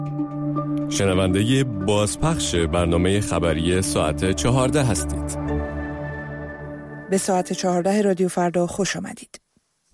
شنونده بازپخش برنامه خبری ساعت 14 هستید. به ساعت 14 رادیو فردا خوش آمدید.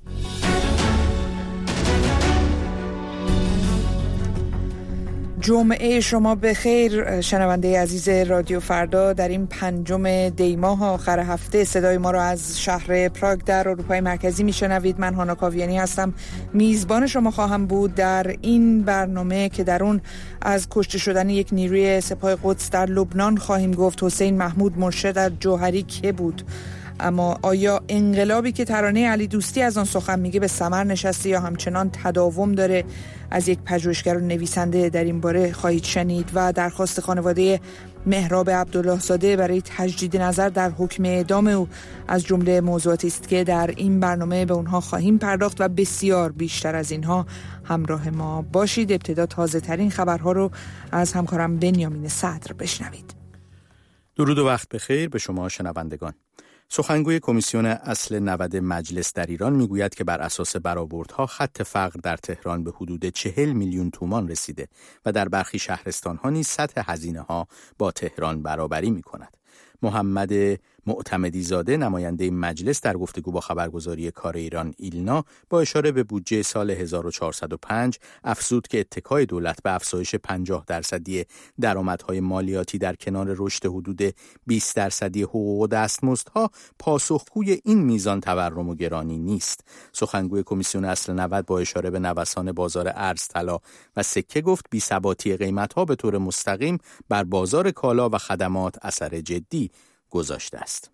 جمعه شما به خیر شنونده عزیز رادیو فردا. در این 5 دی ماه آخر هفته صدای ما را از شهر پراگ در اروپای مرکزی میشنوید. من هانا کاویانی هستم، میزبان شما خواهم بود در این برنامه که در اون از کشته شدن یک نیروی سپاه قدس در لبنان خواهیم گفت. حسین محمود مرشد از جوهری که بود، اما آیا انقلابی که ترانه علی دوستی از آن سخن میگه به ثمر نشسته یا همچنان تداوم داره؟ از یک پژوهشگر و نویسنده در این باره خواهید شنید. و درخواست خانواده مهراب عبدالله زاده برای تجدید نظر در حکم اعدام او از جمله موضوعاتی است که در این برنامه به اونها خواهیم پرداخت و بسیار بیشتر از اینها. همراه ما باشید. ابتدا تازه ترین خبرها رو از همکارم بنیامین صدر بشنوید. درود و وقت بخیر به شما شنوندگان. سخنگوی کمیسیون اصل 90 مجلس در ایران میگوید که بر اساس برآوردها خط فقر در تهران به حدود 40 میلیون تومان رسیده و در برخی شهرستان‌ها نیز سطح هزینه‌ها با تهران برابری می‌کند. محمد معتمدی زاده نماینده مجلس در گفتگو با خبرگزاری کار ایران ایلنا با اشاره به بودجه سال 1405 افزود که اتکای دولت به افزایش 50% درآمدهای مالیاتی در کنار رشد حدود 20% حقوق و دستمزدها پاسخگوی این میزان تورم و گرانی نیست. سخنگوی کمیسیون اصل 90 با اشاره به نوسان بازار ارز، طلا و سکه گفت بی‌ثباتی قیمت‌ها به طور مستقیم بر بازار کالا و خدمات اثر جدی گذاشته است.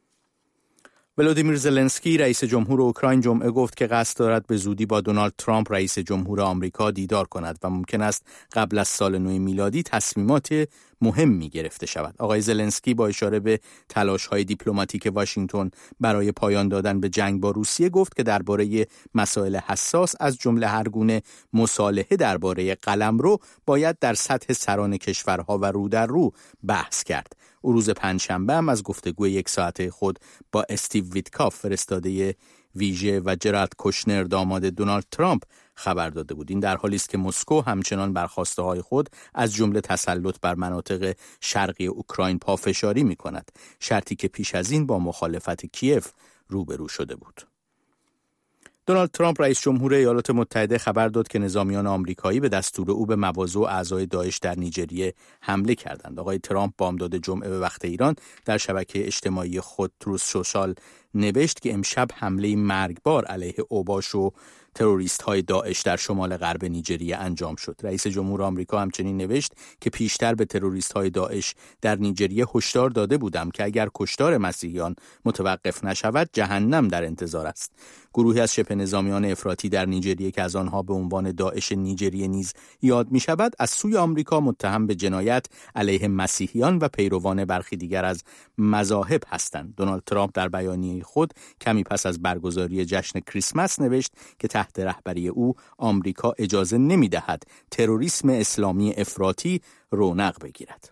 ولودیمیر زلنسکی رئیس جمهور اوکراین جمعه گفت که قصد دارد به زودی با دونالد ترامپ رئیس جمهور آمریکا دیدار کند و ممکن است قبل از سال نو میلادی تصمیمات مهمی گرفته شود. آقای زلنسکی با اشاره به تلاش‌های دیپلماتیک واشنگتن برای پایان دادن به جنگ با روسیه گفت که درباره مسائل حساس از جمله هر گونه مصالحه درباره قلمرو باید در سطح سران کشورها و رو در رو بحث کرد. او روز پنجشنبه هم از گفتگوی 1 ساعته خود با استیو ویتکاف فرستاده ویژه و جرارد کوشنر داماد دونالد ترامپ خبر داده بود. این در حالی است که مسکو همچنان بر خواسته‌های خود از جمله تسلط بر مناطق شرقی اوکراین پافشاری می‌کند، شرطی که پیش از این با مخالفت کیف روبرو شده بود. دونالد ترامپ رئیس جمهور ایالات متحده خبر داد که نظامیان آمریکایی به دستور او به مواضع و اعضای داعش در نیجریه حمله کردند. آقای ترامپ بامداد جمعه به وقت ایران در شبکه اجتماعی خود تروث سوشال نوشت که امشب حمله مرگبار علیه اوباش و تروریست‌های داعش در شمال غرب نیجریه انجام شد. رئیس جمهور آمریکا همچنین نوشت که پیشتر به تروریست‌های داعش در نیجریه هشدار داده بودم که اگر کشتار مسیحیان متوقف نشود جهنم در انتظار است. گروهی از شبه نظامیان افراطی در نیجریه که از آنها به عنوان داعش نیجریه نیز یاد می شود از سوی آمریکا متهم به جنایت علیه مسیحیان و پیروان برخی دیگر از مذاهب هستند. دونالد ترامپ در بیانیه خود کمی پس از برگزاری جشن کریسمس نوشت که تحت رهبری او آمریکا اجازه نمی دهد تروریسم اسلامی افراطی رونق بگیرد.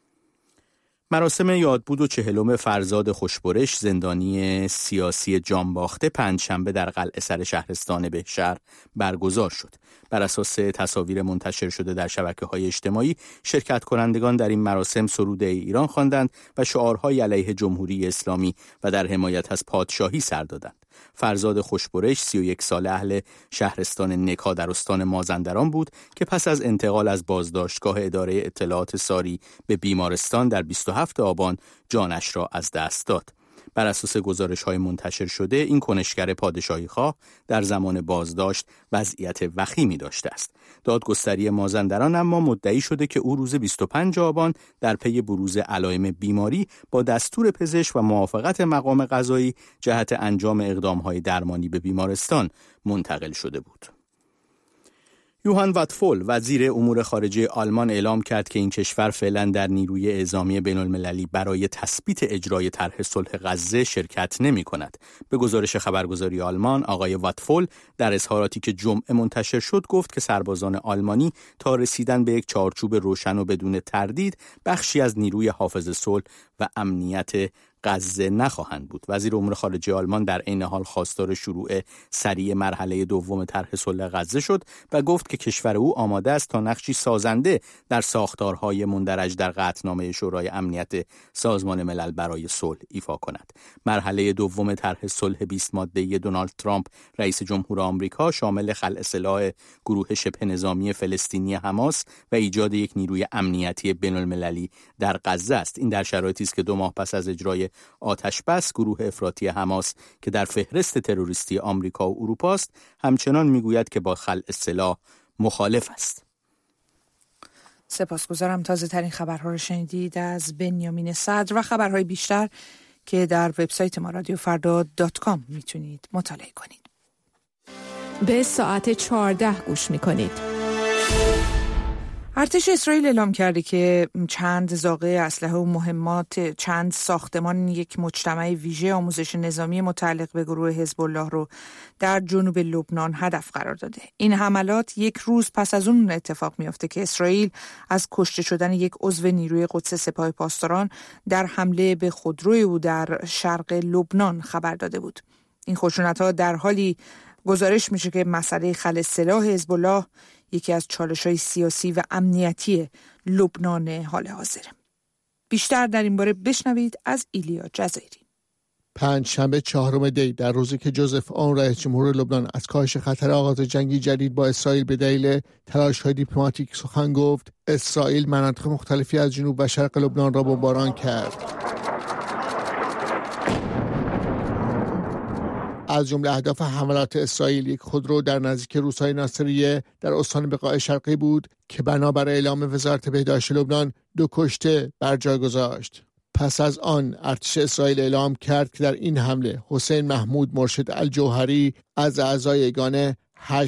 مراسم یادبود و 40 فرزاد خوشبرش زندانی سیاسی جانباخته پنجشنبه در قلعه سر شهرستان بهشهر برگزار شد. بر اساس تصاویر منتشر شده در شبکه‌های اجتماعی شرکت کنندگان در این مراسم سرود ایران خواندند و شعارهای علیه جمهوری اسلامی و در حمایت از پادشاهی سر دادند. فرزاد خوشبرش 31 ساله اهل شهرستان نکا در استان مازندران بود که پس از انتقال از بازداشتگاه اداره اطلاعات ساری به بیمارستان در 27 آبان جانش را از دست داد. بر اساس گزارش‌های منتشر شده این کنشگر پادشاهی‌خواه در زمان بازداشت وضعیت وخیمی داشته است. دادگستری مازندران اما مدعی شده که او روز 25 آبان در پی بروز علائم بیماری با دستور پزشک و موافقت مقام قضایی جهت انجام اقدام‌های درمانی به بیمارستان منتقل شده بود. یوهان واتفول وزیر امور خارجه آلمان اعلام کرد که این کشور فعلا در نیروی اعزامی بین‌المللی برای تثبیت اجرای طرح صلح غزه شرکت نمی‌کند. به گزارش خبرگزاری آلمان، آقای واتفول در اظهاراتی که جمعه منتشر شد گفت که سربازان آلمانی تا رسیدن به یک چارچوب روشن و بدون تردید بخشی از نیروی حافظ صلح و امنیت غزه نخواهند بود. وزیر امور خارجه آلمان در عین حال خواستار شروع سریع مرحله دوم طرح صلح غزه شد و گفت که کشور او آماده است تا نقشی سازنده در ساختارهای مندرج در قطعنامه شورای امنیت سازمان ملل برای صلح ایفا کند. مرحله دوم طرح صلح 20 ماده‌ای دونالد ترامپ رئیس جمهور آمریکا شامل خلع سلاح گروه شبه نظامی فلسطینی حماس و ایجاد یک نیروی امنیتی بین‌المللی در غزه است. این در شرایطی است که 2 ماه پس از اجرای آتش بس گروه افراطی حماس که در فهرست تروریستی آمریکا و اروپا است همچنان میگوید که با خلع سلاح مخالف است. سپاسگزارم. تازه ترین خبرها رو شنیدید از بنیامین صدر و خبرهای بیشتر که در وبسایت ما radiofrda.com میتونید مطالعه کنید. به ساعت 14 گوش میکنید. ارتش اسرائیل اعلام کرده که چند زاغه اسلحه و مهمات چند ساختمان یک مجتمع ویژه آموزش نظامی متعلق به گروه حزب الله رو در جنوب لبنان هدف قرار داده. این حملات یک روز پس از اون اتفاق میفته که اسرائیل از کشته شدن یک عضو نیروی قدس سپاه پاسداران در حمله به خودروی او در شرق لبنان خبر داده بود. این خشونت‌ها در حالی گزارش میشه که مسئله خلع سلاح حزب الله یکی از چالش‌های سیاسی و امنیتی لبنان حال حاضره. بیشتر در این باره بشنوید از ایلیا جزایری. پنجشنبه 4 دی در روزی که جوزف اون رئیس جمهور لبنان از کاهش خطر آغاز جنگی جدید با اسرائیل به دلیل تلاش‌های دیپلماتیک سخن گفت، اسرائیل مناطق مختلفی از جنوب و شرق لبنان را بمباران کرد. از جمله اهداف حملات اسرائیل یک خودرو در نزدیک روستای ناصریه در استان بقاع شرقی بود که بنابر اعلام وزارت بهداشت لبنان 2 کشته بر جای گذاشت. پس از آن ارتش اسرائیل اعلام کرد که در این حمله حسین محمود مرشد الجوهری از اعضای یگان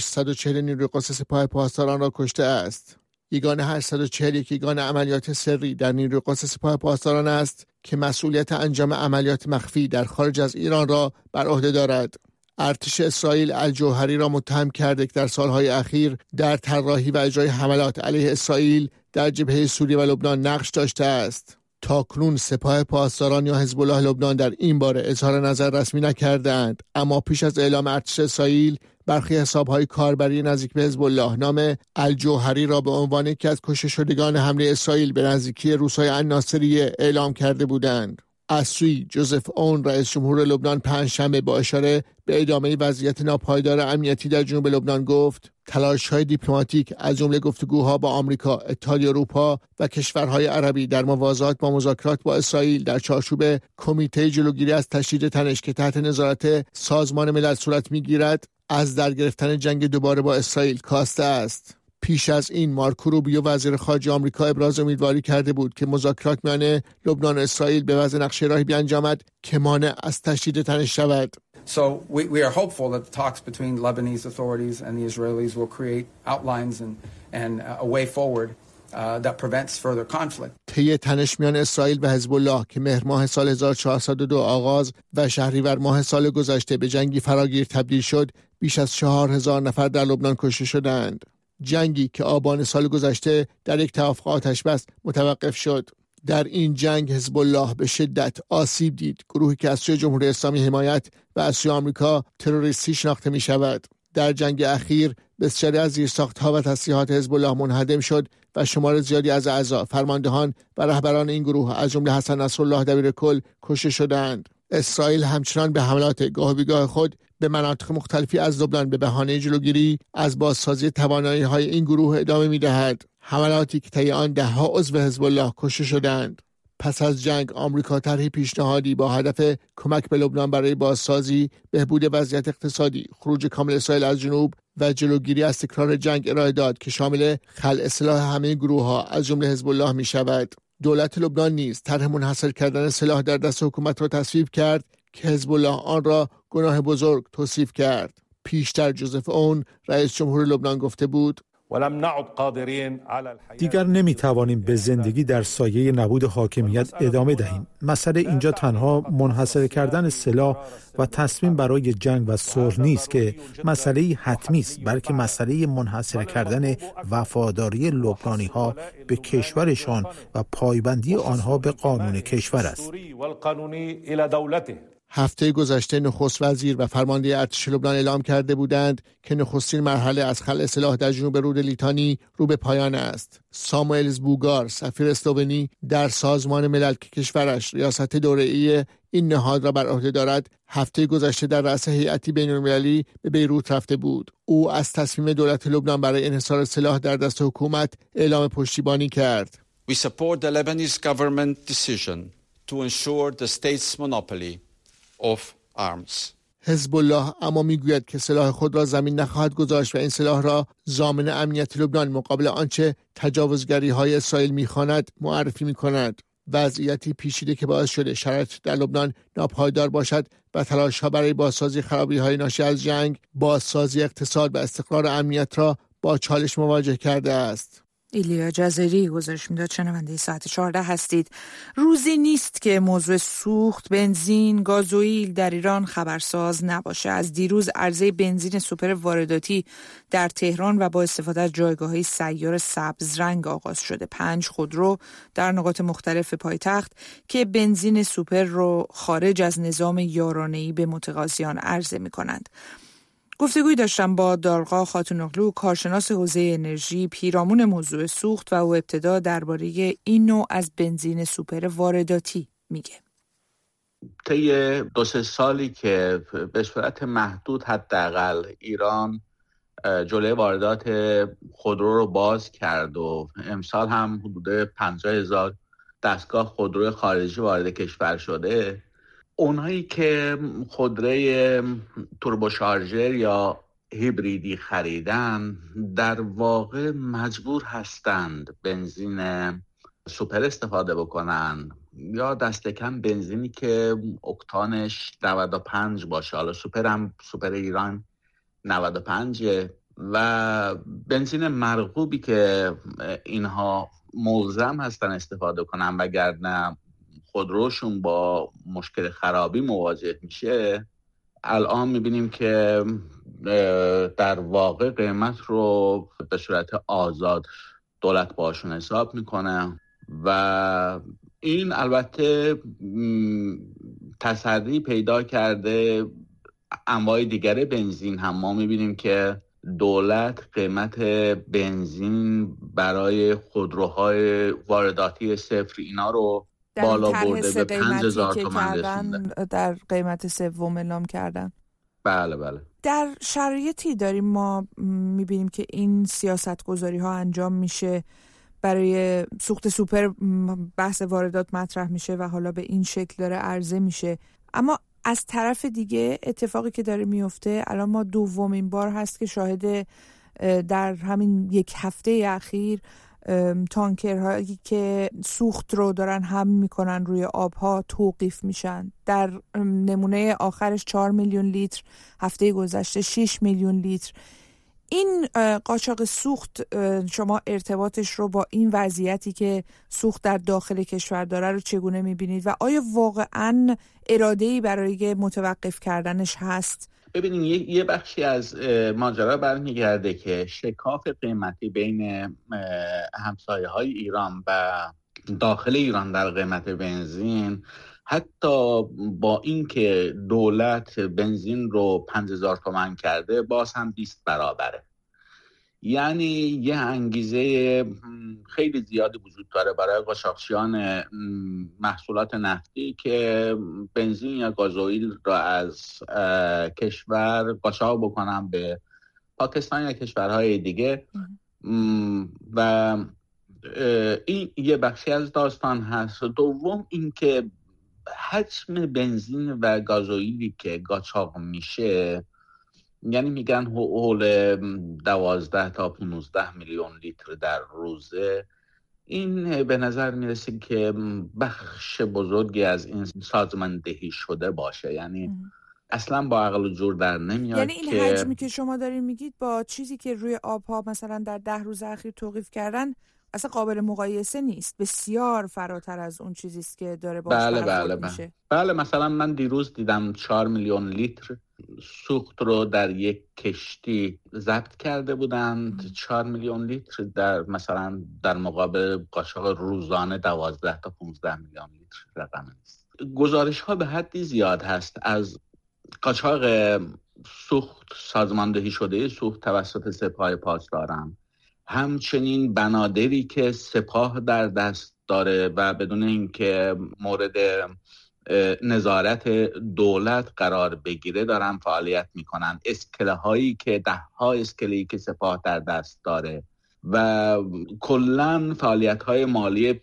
840 نیروی قدس سپاه پاسداران را کشته است. یگان 841 یگان عملیات سری در نیروی قدس سپاه پاسداران است که مسئولیت انجام عملیات مخفی در خارج از ایران را بر عهده دارد. ارتش اسرائیل الجوهری را متهم کرده که در سالهای اخیر در طراحی و اجرای حملات علیه اسرائیل در جبهه سوریه و لبنان نقش داشته است. تاکنون سپاه پاسداران یا حزب الله لبنان در این باره اظهار نظر رسمی نکردند، اما پیش از اعلام ارتش اسرائیل برخی حساب‌های کاربری نزدیک به حزب الله نام الجوهری را به عنوان یکی از کشته شدگان حمله اسرائیل به نزدیکی روستای الناصریه اعلام کرده بودند. از سوی جوزف اون رئیس جمهور لبنان پنجشنبه با اشاره به ادامه وضعیت ناپایدار امنیتی در جنوب لبنان گفت تلاش‌های دیپلماتیک از جمله گفتگوها با آمریکا، اتحادیه اروپا و کشورهای عربی در موازات با مذاکرات با اسرائیل در چارچوب کمیته جلوگیری از تشدید تنش که تحت نظارت سازمان ملل صورت می‌گیرد از در گرفتن جنگ دوباره با اسرائیل کاسته است. پیش از این مارکو روبیو وزیر خارجه آمریکا ابراز امیدواری کرده بود که مذاکرات میان لبنان و اسرائیل به وضع نقشه راهی بیانجامد که مانع از تشدید تنش شود. So we are hopeful that the talks between Lebanese authorities and the Israelis will create outlines and a way forward that prevents further conflict. طی تنش میان اسرائیل و حزب الله که مهر ماه سال 1402 آغاز و شهریور ماه سال گذشته به جنگی فراگیر تبدیل شد، بیش از 4000 نفر در لبنان کشته شدند. جنگی که آبان سال گذشته در یک توافق آتش بس متوقف شد. در این جنگ حزب الله به شدت آسیب دید. گروهی که از سوی جمهوری اسلامی حمایت و از سوی آمریکا تروریستی شناخته می شود. در جنگ اخیر بسیاری از زیرساخت‌ها و تسلیحات حزب الله منهدم شد و شمار زیادی از اعضا، فرماندهان و رهبران این گروه از جمله حسن نصرالله دبیرکل کشته شدند. اسرائیل همچنان به حملات گاه بیگاه خود به مناطق مختلفی از لبنان به بهانه جلوگیری از بازسازی توانایی‌های این گروه ادامه می‌دهد. حملاتی که طی آن ده‌ها عضو حزب الله کشته شدند. پس از جنگ آمریکا طرحی پیشنهادی با هدف کمک به لبنان برای بازسازی، بهبود وضعیت اقتصادی، خروج کامل اسرائیل از جنوب و جلوگیری از تکرار جنگ ارائه داد که شامل خلع سلاح همه گروه‌ها از جمله حزب الله می‌شود. دولت لبنان نیز طرح منحصر کردن سلاح در دست حکومت را تصویب کرد که حزب الله آن را گناه بزرگ توصیف کرد. پیشتر جوزف اون رئیس جمهور لبنان گفته بود دیگر نمیتوانیم به زندگی در سایه نبود حاکمیت ادامه دهیم. مسئله اینجا تنها منحصر کردن سلاح و تصمیم برای جنگ و صلح نیست که مسئله حتمی است، بلکه مسئله منحصر کردن وفاداری لبنانی‌ها به کشورشان و پایبندی آنها به قانون کشور است. هفته گذشته نخست وزیر و فرمانده ارتش لبنان اعلام کرده بودند که نخستین مرحله از خلع سلاح در جنوب رود لیتانی رو به پایان است. ساموئلز بوگار، سفیر اسلوونی در سازمان ملل که کشورش ریاست دوره‌ای این نهاد را بر عهده دارد، هفته گذشته در رأس هیئتی بین‌المللی به بیروت رفته بود. او از تصمیم دولت لبنان برای انحصار سلاح در دست حکومت اعلام پشتیبانی کرد. We support the Lebanese government decision to ensure the state's monopoly of arms. حزب الله اما میگوید که سلاح خود را زمین نخواهد گذاشت و این سلاح را ضامن امنیت لبنان مقابل آنچه تجاوزگری‌های اسرائیل می‌خواند معرفی می‌کند. وضعیتی پیچیده که باعث شده شرایط در لبنان ناپایدار باشد و تلاش‌ها برای بازسازی خرابی‌های ناشی از جنگ، بازسازی اقتصاد و استقرار امنیت را با چالش مواجه کرده است. ایلیا جزیری گزارش میداد. شنونده ساعت 14 هستید. روزی نیست که موضوع سوخت بنزین، گازوئیل در ایران خبرساز نباشه. از دیروز عرضه بنزین سوپر وارداتی در تهران و با استفاده از جایگاه‌های سیار سبز رنگ آغاز شده. 5 خودرو در نقاط مختلف پایتخت که بنزین سوپر رو خارج از نظام یارانه‌ای به متقاضیان عرضه می‌کنند. گفتگوی داشتم با دارغا خاتونوغلو، کارشناس حوزه انرژی، پیرامون موضوع سوخت و او ابتدا درباره این نوع از بنزین سوپر وارداتی میگه. طی 2-3 سالی که به صورت محدود حداقل ایران جلوی واردات خودرو رو باز کرد و امسال هم حدود 50,000 دستگاه خودرو خارجی وارد کشور شده، اونهایی که خودروی توربوشارژر یا هیبریدی خریدن در واقع مجبور هستند بنزین سوپر استفاده بکنن یا دست کم بنزینی که اکتانش 95 باشه. حالا سوپر ایران 95 و بنزین مرغوبی که اینها ملزم هستن استفاده کنن وگرنه خودروشون با مشکل خرابی مواجه میشه. الان میبینیم که در واقع قیمت رو به صورت آزاد دولت باشون حساب میکنه و این البته تسری پیدا کرده انواع دیگر بنزین هم. ما میبینیم که دولت قیمت بنزین برای خودروهای وارداتی صفر اینا رو بالا برده به 5,000 تومان رسونده. در قیمت سوم اعلام کردن. بله. در شرایطی داریم ما میبینیم که این سیاست گذاری ها انجام میشه، برای سوخت سوپر بحث واردات مطرح میشه و حالا به این شکل داره عرضه میشه. اما از طرف دیگه اتفاقی که داره میفته، الان ما دومین بار هست که شاهد در همین 1 هفته اخیر تانکرهایی که سوخت رو دارن حمل میکنن روی آبها توقیف میشن. در نمونه آخرش 4 میلیون لیتر، هفته گذشته 6 میلیون لیتر. این قاچاق سوخت، شما ارتباطش رو با این وضعیتی که سوخت در داخل کشور داره رو چگونه میبینید و آیا واقعاً اراده‌ای برای متوقف کردنش هست؟ ببینید یه بخشی از ماجرا برمیگرده که شکاف قیمتی بین همسایه‌های ایران و داخل ایران در قیمت بنزین، حتی با اینکه دولت بنزین رو 5,000 تومان کرده، باز هم 20 برابره. یعنی یه انگیزه خیلی زیادی وجود داره برای قاچاقچیان محصولات نفتی که بنزین یا گازوئیل را از کشور قاچاق بکنن به پاکستان یا کشورهای دیگه و این یه بخشی از داستان هست. دوم اینکه حجم بنزین و گازوئیلی که قاچاق میشه، یعنی میگن حول 12 تا 15 میلیون لیتر در روزه، این به نظر میرسه که بخش بزرگی از این سازماندهی شده باشه. یعنی اصلا با عقل و جور در نمیاد. یعنی این حجمی که شما دارین میگید با چیزی که روی آبها مثلا در 10 روز اخیر توقیف کردن اصلا قابل مقایسه نیست، بسیار فراتر از اون چیزی است که داره باهاش برخورد میشه. بله مثلا من دیروز دیدم 4 میلیون لیتر سوخت رو در یک کشتی ضبط کرده بودند. 4 میلیون لیتر در مثلا در مقابل قاچاق روزانه 12 تا 15 میلیون لیتر رقم است. گزارش ها به حدی زیاد هست از قاچاق سوخت، سازماندهی شده سوخت توسط سپاه پاسداران، همچنین بنادری که سپاه در دست داره و بدون اینکه مورد نظارت دولت قرار بگیره دارن فعالیت میکنن. اسکله هایی که 10 اسکله‌ای که سپاه در دست داره و کلن فعالیت های مالی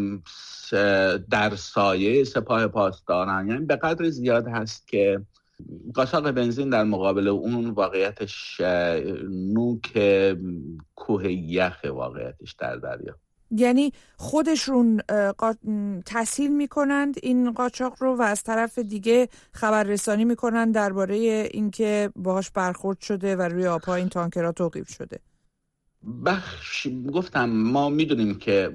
در سایه سپاه پاسداران، یعنی به قدر زیاد هست که قاچاق بنزین در مقابل اون واقعیتش نوک کوه یخ واقعیتش در دریا. یعنی خودشون تسهیل میکنند این قاچاق رو و از طرف دیگه خبررسانی میکنند درباره اینکه باهاش برخورد شده و روی آبها این تانکرها توقیف شده. گفتم ما میدونیم که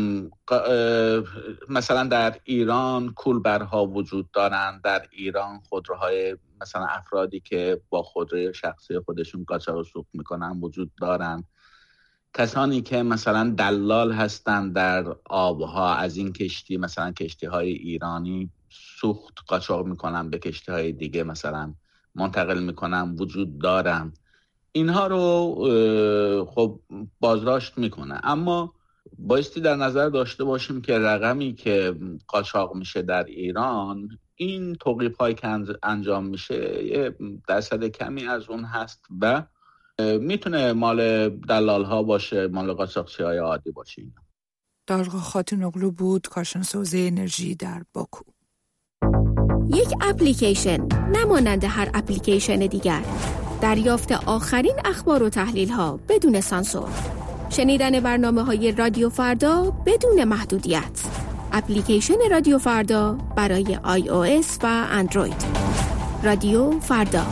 مثلا در ایران کولبرها وجود دارن، در ایران خودروهای مثلا افرادی که با خودروی شخصی خودشون قاچاق سوخت میکنن وجود دارن، کسانی که مثلا دلال هستن در آبها از این کشتی مثلا کشتی های ایرانی سوخت قاچاق میکنن به کشتی های دیگه مثلا منتقل میکنن وجود دارن. اینها رو خب بازداشت میکنه، اما بایستی در نظر داشته باشیم که رقمی که قاچاق میشه در ایران، این توقیف هایی که انجام میشه یه درصد کمی از اون هست و میتونه مال دلال ها باشه، مال قاچاقچی های عادی باشه. دارغا خاتونوغلو بود، کارشناس حوزه انرژی در باکو. یک اپلیکیشن نمانند هر اپلیکیشن دیگر، دریافت آخرین اخبار و تحلیل ها بدون سانسور، شنیدن برنامه های رادیو فردا بدون محدودیت. اپلیکیشن رادیو فردا برای iOS و اندروید. رادیو فردا.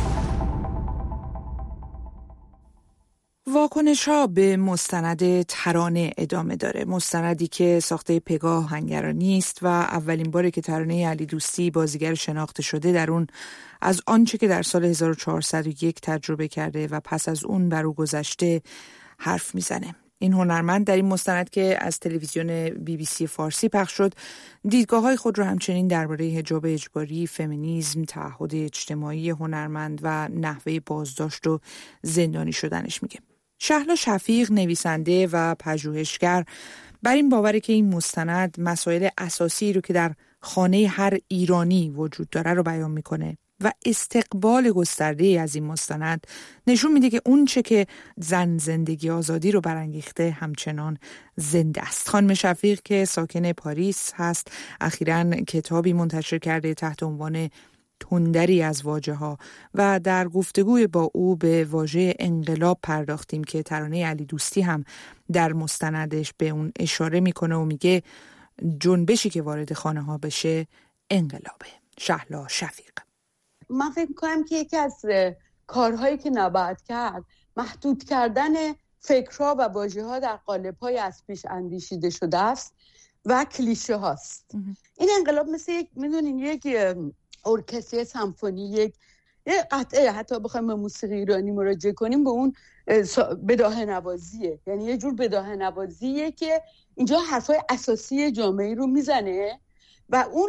واکنش ها به مستند ترانه ادامه داره. مستندی که ساخته پگاه هنگرانی است و اولین باره که ترانه علی دوستی بازیگر شناخته شده در اون از آنچه که در سال 1401 تجربه کرده و پس از اون بر او گذشته حرف میزنه. این هنرمند در این مستند که از تلویزیون BBC فارسی پخش شد، دیدگاه‌های خود را همچنین درباره حجاب اجباری، فمینیسم، تعهد اجتماعی هنرمند و نحوه بازداشت و زندانی شدنش میگه. شهلا شفیق، نویسنده و پژوهشگر، بر این باوره که این مستند مسائل اساسی رو که در خانه هر ایرانی وجود داره رو بیان میکنه و استقبال گسترده از این مستند نشون میده که اون چه که زن زندگی آزادی رو برانگیخته همچنان زنده است. خانم شفیق که ساکن پاریس هست، اخیراً کتابی منتشر کرده تحت عنوان تندری از واژه ها و در گفتگوی با او به واژه انقلاب پرداختیم که ترانه علی دوستی هم در مستندش به اون اشاره میکنه و میگه جنبشی که وارد خانه ها بشه انقلابه. شهلا شفیق: من فکر میکنم که یکی از کارهایی که نباید کرد محدود کردن فکرها و واژه‌ها در قالب‌های از پیش اندیشیده شده است و کلیشه هاست. این انقلاب مثل یک ارکستر سمفونی، یک قطعه، حتی بخوایم به موسیقی ایرانی مراجعه کنیم به اون بداهه نوازیه، یعنی یه جور بداهه نوازیه که اینجا حرفای اساسی جامعه رو میزنه و اون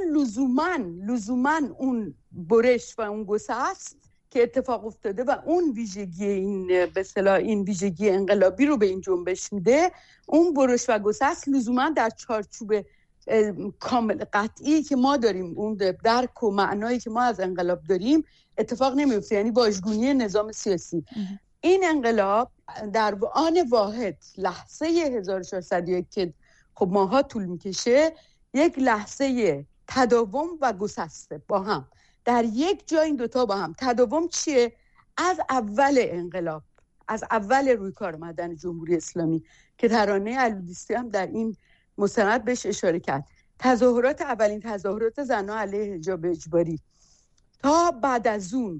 لزوماً اون برش و اون گسست که اتفاق افتاده و اون ویژگی این به اصطلاح این ویژگی انقلابی رو به این جنبش میده، اون برش و گسست لزوماً در چارچوب کامل قطعی که ما داریم، اون درک و معنایی که ما از انقلاب داریم اتفاق نمیفته، یعنی واژگونی نظام سیاسی. این انقلاب در آن واحد لحظه 1401 که خب ماها طول میکشه، یک لحظه تداوم و گسسته با هم در یک جای، این دوتا با هم. تداوم چیه؟ از اول انقلاب، از اول روی کار آمدن جمهوری اسلامی که ترانه علی دوستی هم در این مستند بهش اشاره کرد. اولین تظاهرات زنان علیه حجاب اجباری تا بعد از اون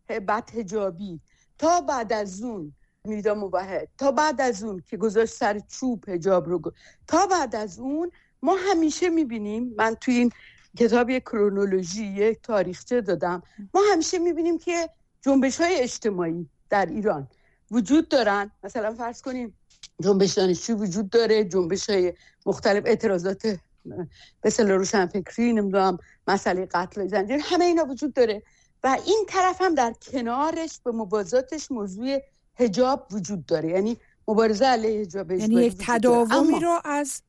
بدحجابی، تا بعد از اون میرزا موحد، تا بعد از اون که گذاشت سر چوب حجاب رو تا بعد از اون ما همیشه میبینیم، من توی این کتاب یک کرونولوژی، یک تاریخچه دادم، ما همیشه میبینیم که جنبش‌های اجتماعی در ایران وجود دارن. مثلا فرض کنیم جنبش دانشجو وجود داره، جنبش‌های مختلف، اعتراضات به اصطلاح روشنفکری، نمیدونم مسئله قتل زنجیر، همه اینا وجود داره و این طرف هم در کنارش به موازاتش موضوع حجاب وجود داره، یعنی مبارزه علیه حجاب، یعنی یک تداومی رو از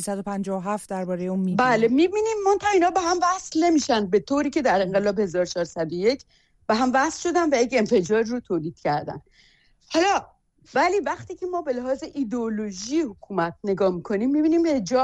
1357 درباره اون می‌بینیم. بله می‌بینیم، منتها اینا به هم وصل نمیشن به طوری که در انقلاب 1401 به هم وصل شدن و یک انفجار رو تولید کردن. حالا ولی وقتی که ما به لحاظ ایدئولوژی حکومت نگاه می‌کنیم می‌بینیم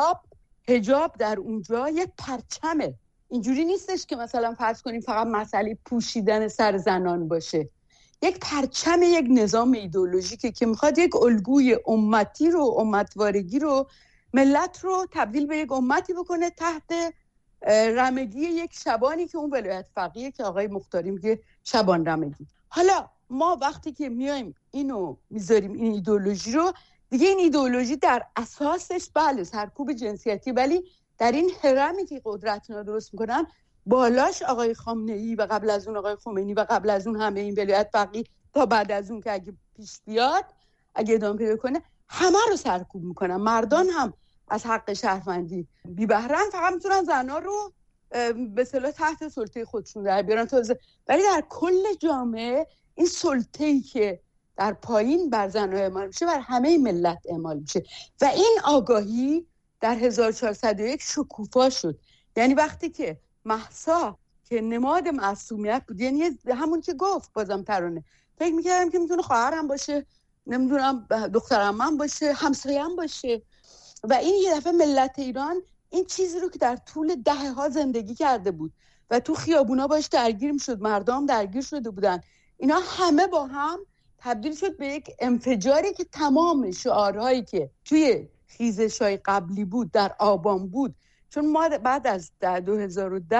حجاب در اونجا یک پرچمه. اینجوری نیستش که مثلا فرض کنیم فقط مسئله پوشیدن سر زنان باشه. یک پرچم، یک نظام ایدئولوژیکه که میخواد یک الگوی امتی رو، امتوارگی رو، ملت رو تبدیل به یک امتی بکنه تحت رمگی یک شبانی که اون ولایت فقیه که آقای مختاری میگه شبان رمگی. حالا ما وقتی که میایم اینو میذاریم این ایدئولوژی رو، دیگه این ایدئولوژی در اساسش بله سرکوب جنسیتی، ولی در این هرمی که قدرت‌ها درست میکنن بالاش آقای خامنه‌ای و قبل از اون آقای خمینی و قبل از اون همه این ولایت فقیه تا بعد از اون که اگه پیش بیاد، اگه ادامه پیدا کنه، همه رو سرکوب میکنن. مردان هم از حق شهروندی بی بهره‌اند، فقط میتونن زنا رو به اصطلاح تحت سلطه خودشون در بیارن ولی در کل جامعه این سلطه‌ای که در پایین بر زن‌ها اعمال میشه بر همه ملت اعمال میشه و این آگاهی در 1401 شکوفا شد. یعنی وقتی که مهسا که نماد معصومیت بود، یعنی همون که گفت بازم ترانه، فکر میکردم که میتونه خواهرم باشه، نمیدونم دخترم باشه، همسایه‌ام باشه و این یه دفعه ملت ایران این چیزی رو که در طول دهه‌ها زندگی کرده بود و تو خیابونا باش درگیر میشد، مردم درگیر شده بودن، اینا همه با هم تبدیل شد به یک انفجاری که تمام شعارهایی که توی خیزش‌های قبلی بود در آبان بود، چون ما بعد از 2010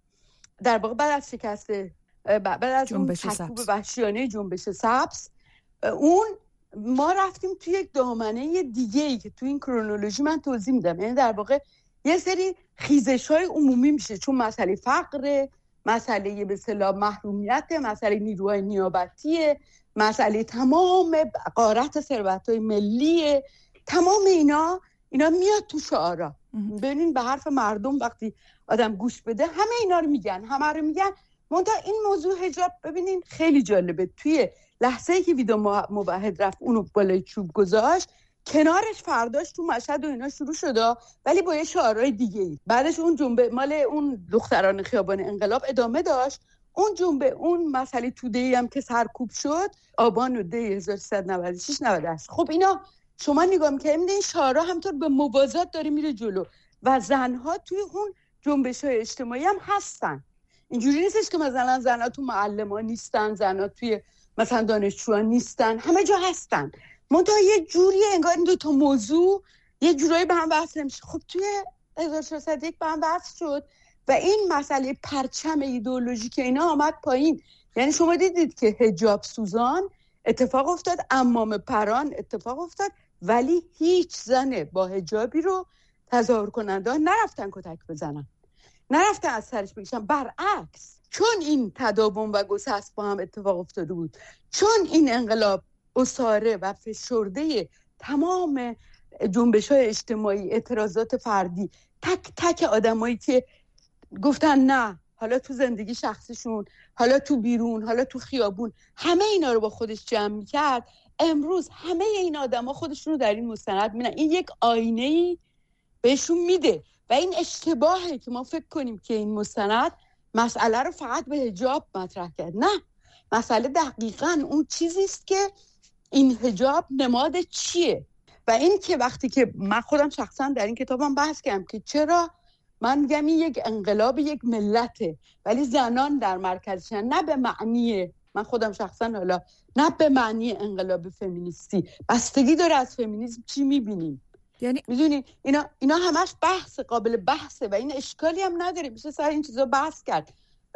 در واقع بعد از شکست بعد از اون تکوب وحشیانه جنبش سبز، اون ما رفتیم توی یک دامنه دیگه‌ای که توی این کرونولوژی من توضیح میدم. یعنی در واقع یه سری خیزش‌های عمومی میشه، چون مسئله فقر، مسئله به اصطلاح محرومیت، مسئله نیروهای نیابتی، مسئله تمام غارت ثروت‌های ملی، تمام اینا میاد تو شعارا. ببینین به حرف مردم وقتی آدم گوش بده همه اینا رو میگن، همه رو میگن. منتها این موضوع حجاب ببینین خیلی جالبه، توی لحظه‌ای که ویدا موحد رفت اونو بالای چوب گذاشت، کنارش فرداش تو مشهد و اینا شروع شده، ولی با یه شعارهای دیگه‌ای. بعدش اون جنبه مال اون دختران خیابان انقلاب ادامه داشت. اون جنبه، اون مسئله توده‌ای هم که سرکوب شد آبان و دی 1396 98. خب اینا شما نگاه می‌کنید این شعارها همطور به موازات داره میره جلو و زنها توی اون جنبش‌های اجتماعی هم هستن. اینجوری نیستش که مثلا زنها تو معلم‌ها نیستن، زنها توی مثلا دانشجوها نیستن، همه جا هستن. منتها یه جوری انگار این دو تا موضوع یه جورایی به هم وصل نمیشه. خب توی 1401 به هم وصل شد و این مسئله پرچم ایدئولوژیک اینا آمد پایین. یعنی شما دیدید که حجاب سوزان اتفاق افتاد، عمامه پران اتفاق افتاد، ولی هیچ زن با حجابی رو تظاهر کننده نرفتن کتک بزنن، نرفتن از سرش بکشن. برعکس، چون این تداوم و گسست با هم اتفاق افتاده بود، چون این انقلاب اساره و فشرده تمام جنبش‌های اجتماعی، اعتراضات فردی، تک تک آدمایی که گفتن نه، حالا تو زندگی شخصیشون، حالا تو بیرون، حالا تو خیابون، همه اینا رو با خودش جمع می‌کرد. امروز همه این آدما خودشون رو در این مستند می‌بینن. این یک آینه‌ای بهشون میده و این اشتباهه که ما فکر کنیم که این مستند مسئله رو فقط به حجاب مطرح کرد. نه، مسئله دقیقاً اون چیزی است که این حجاب نماد چیه و این که وقتی که من خودم شخصا در این کتابم بحث کردم که چرا من میگم این یک انقلاب یک ملته ولی زنان در مرکزشن، نه به معنی من خودم شخصا حالا نه به معنی انقلاب فمینیستی، بستگی داره از فمینیسم چی میبینیم. یعنی میدونی اینا همش بحث قابل بحثه و این اشکالی هم نداره، میشه سر این چیزا بحث کرد،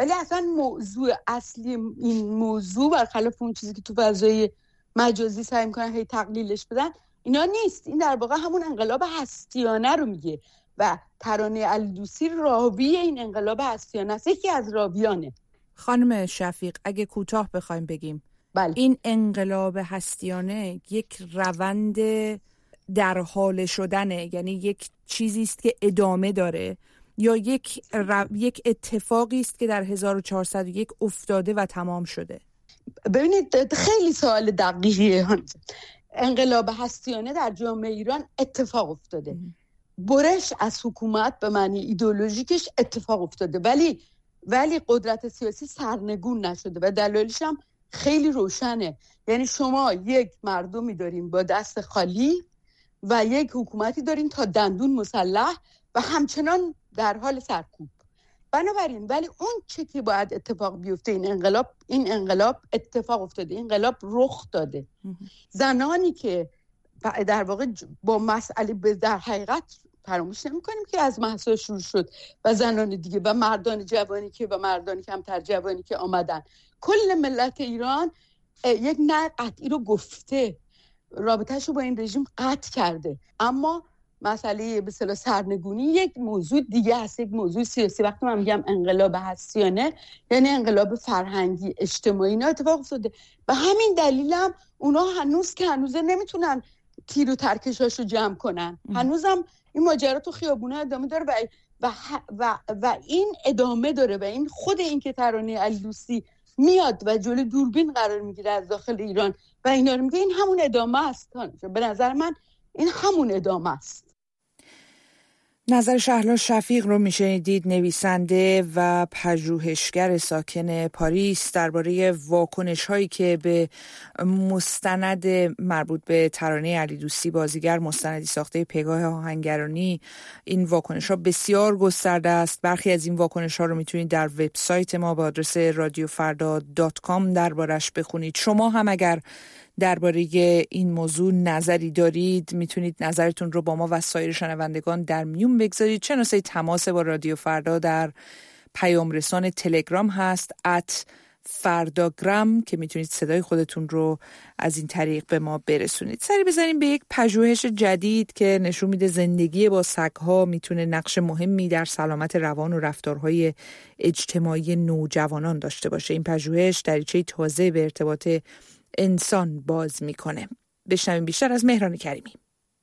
ولی اصلا موضوع اصلی این موضوع برخلاف اون چیزی که تو فضای مجازی سعی میکنن هی تقلیلش بدن اینا نیست. این در واقع همون انقلاب هستیانه رو میگه و ترانه علیدوستی راوی این انقلاب هستیانه است، یکی از راویانه. خانم شفیق اگه کوتاه بخوایم بگیم بله. این انقلاب هستیانه یک روند در حال شدنه، یعنی یک چیزی است که ادامه داره یا یک اتفاقی است که در 1401 افتاده و تمام شده؟ ببینید خیلی سوال دقیقیه. انقلاب هستیانه در جامعه ایران اتفاق افتاده، برش از حکومت به معنی ایدئولوژیکش اتفاق افتاده، ولی قدرت سیاسی سرنگون نشده و دلایلش هم خیلی روشنه. یعنی شما یک مردمی دارین با دست خالی و یک حکومتی دارین تا دندون مسلح و همچنان در حال سرکوب. بنابراین ولی اون چه که باید اتفاق بیفته این انقلاب اتفاق افتاده، این انقلاب رخ داده. زنانی که در واقع با مسئله در حقیقت فراموش نمی‌کنیم که از مهسا شروع شد و زنان دیگه و مردان جوانی کمتر جوانی که آمدن، کل ملت ایران یک نه قطعی رو گفته، رابطه‌شو با این رژیم قطع کرده. اما مسئله به اصطلاح سرنگونی یک موضوع دیگه است، یک موضوع سیاسی. وقتی من میگم انقلاب هستیانه یعنی انقلاب فرهنگی اجتماعی نه اتفاق افتاده. به همین دلیل هم اونا هنوزه نمیتونن تیر و ترکشاشو جمع کنن، هنوزم این ماجرا تو خیابونا ادامه داره و این ادامه داره و این خود این که ترانه علیدوستی میاد و جلوی دوربین قرار میگیره از داخل ایران و اینا رو میگه، این همون ادامه است. به نظر من این همون ادامه است. نظر شهلا شفیق رو میشنیدید، نویسنده و پژوهشگر ساکن پاریس، درباره واکنش هایی که به مستند مربوط به ترانه علیدوستی بازیگر، مستندی ساخته پگاه آهنگرانی، این واکنش ها بسیار گسترده است. برخی از این واکنش ها رو میتونید در وبسایت ما با آدرس radiofarda.com دربارش بخونید. شما هم اگر درباره این موضوع نظری دارید میتونید نظرتون رو با ما و سایر شنوندگان در میون بگذارید. شناسه تماس با رادیو فردا در پیام رسان تلگرام هست @فرداگرام که میتونید صدای خودتون رو از این طریق به ما برسونید. سری بزنیم به یک پژوهش جدید که نشون میده زندگی با سگ‌ها میتونه نقش مهمی در سلامت روان و رفتارهای اجتماعی نوجوانان داشته باشه. این پژوهش دریچه تازه به ارتباط انسان باز میکنه. بشنویم بیشتر از مهران کریمی.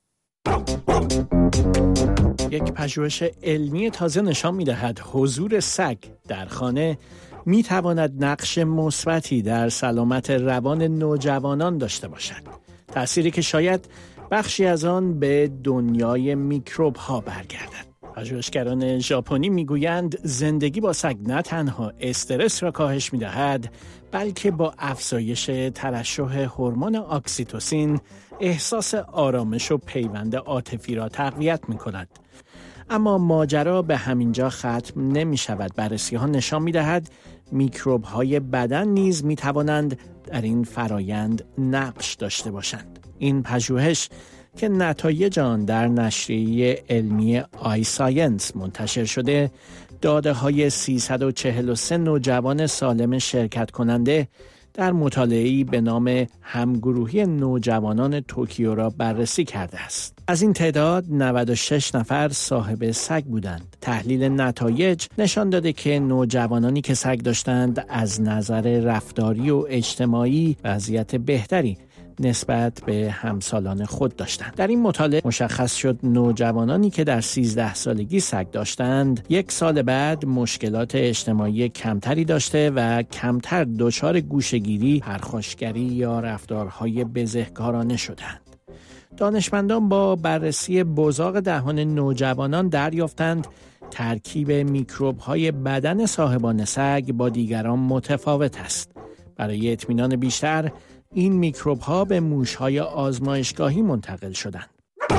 یک پژوهش علمی تازه نشان می‌دهد حضور سگ در خانه می‌تواند نقش مثبتی در سلامت روان نوجوانان داشته باشد. تأثیری که شاید بخشی از آن به دنیای میکروب‌ها برگردد. پژوهشگران ژاپنی میگویند زندگی با سگ نه تنها استرس را کاهش می‌دهد، بلکه با افزایش ترشح هورمون اکسیتوسین احساس آرامش و پیوند عاطفی را تقویت می‌کند. اما ماجرا به همینجا ختم نمی‌شود. بررسی‌ها نشان می‌دهد میکروب‌های بدن نیز می‌توانند در این فرایند نقش داشته باشند. این پژوهش که نتایج آن در نشریه علمی آی ساینس منتشر شده، داده‌های 343 نوجوان سالم شرکت کننده در مطالعه‌ای به نام همگروهی نوجوانان توکیو را بررسی کرده است. از این تعداد 96 نفر صاحب سگ بودند. تحلیل نتایج نشان داده که نوجوانانی که سگ داشتند از نظر رفتاری و اجتماعی وضعیت بهتری نسبت به همسالان خود داشتند. در این مطالعه مشخص شد نوجوانانی که در 13 سالگی سگ داشتند 1 سال بعد مشکلات اجتماعی کمتری داشته و کمتر دچار گوشه‌گیری، پرخاشگری یا رفتارهای بزهکارانه شدند. دانشمندان با بررسی بزاق دهان نوجوانان دریافتند ترکیب میکروب‌های بدن صاحبان سگ با دیگران متفاوت است. برای اطمینان بیشتر این میکروب‌ها به موش‌های آزمایشگاهی منتقل شدند.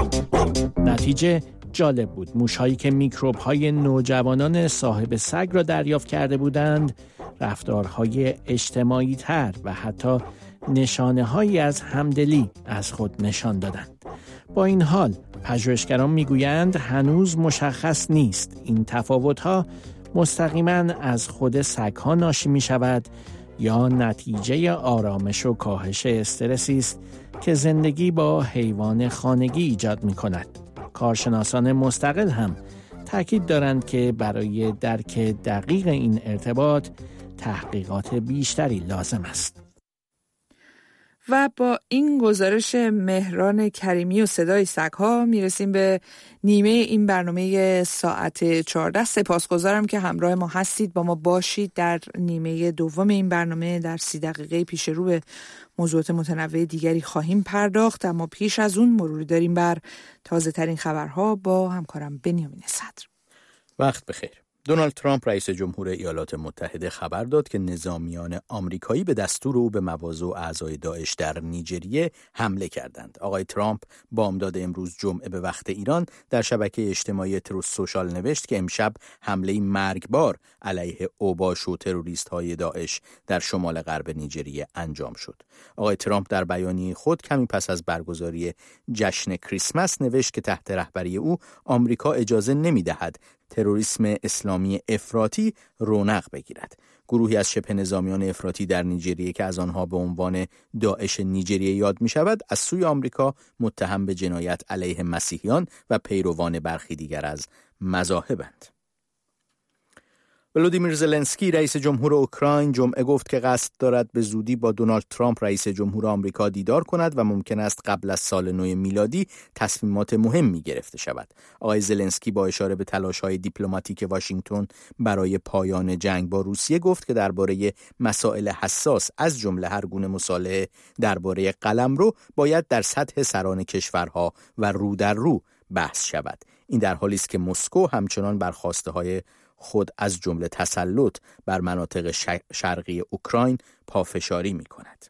نتیجه جالب بود. موش‌هایی که میکروب‌های نوجوانان صاحب سگ را دریافت کرده بودند، رفتارهای اجتماعی تر و حتی نشانه‌هایی از همدلی از خود نشان دادند. با این حال پژوهشگران میگویند هنوز مشخص نیست این تفاوت‌ها مستقیما از خود سگ‌ها ناشی می‌شود یا نتیجه آرامش و کاهش استرسی است که زندگی با حیوان خانگی ایجاد می‌کند. کارشناسان مستقل هم تاکید دارند که برای درک دقیق این ارتباط تحقیقات بیشتری لازم است. و با این گزارش مهران کریمی و صدای سگ‌ها میرسیم به نیمه این برنامه ساعت 14. سپاسگزارم که همراه ما هستید، با ما باشید. در نیمه دوم این برنامه در 30 دقیقه پیش رو به موضوعات متنوع دیگری خواهیم پرداخت، اما پیش از اون مروری داریم بر تازه ترین خبرها با همکارم بنیامین صدر. وقت بخیر. دونالد ترامپ رئیس جمهور ایالات متحده خبر داد که نظامیان آمریکایی به دستور او به مواضع و اعضای داعش در نیجریه حمله کردند. آقای ترامپ بامداد امروز جمعه به وقت ایران در شبکه اجتماعی تروث سوشال نوشت که امشب حمله مرگبار علیه اوباش و تروریست‌های داعش در شمال غرب نیجریه انجام شد. آقای ترامپ در بیانیه خود کمی پس از برگزاری جشن کریسمس نوشت که تحت رهبری او آمریکا اجازه نمی‌دهد تروریسم اسلامی افراطی رونق بگیرد. گروهی از شبه نظامیان افراطی در نیجریه که از آنها به عنوان داعش نیجریه یاد می شود، از سوی آمریکا متهم به جنایت علیه مسیحیان و پیروان برخی دیگر از مذاهبند. ولودیمیر زلنسکی رئیس جمهور اوکراین جمعه گفت که قصد دارد به زودی با دونالد ترامپ رئیس جمهور آمریکا دیدار کند و ممکن است قبل از سال نو میلادی تصمیمات مهمی گرفته شود. آقای زلنسکی با اشاره به تلاش‌های دیپلماتیک واشنگتن برای پایان جنگ با روسیه گفت که درباره مسائل حساس از جمله هر گونه مصالحه درباره قلمرو باید در سطح سران کشورها و رو در رو بحث شود. این در حالی است که مسکو همچنان بر خواسته‌های خود از جمله تسلط بر مناطق شرقی اوکراین پافشاری می‌کند.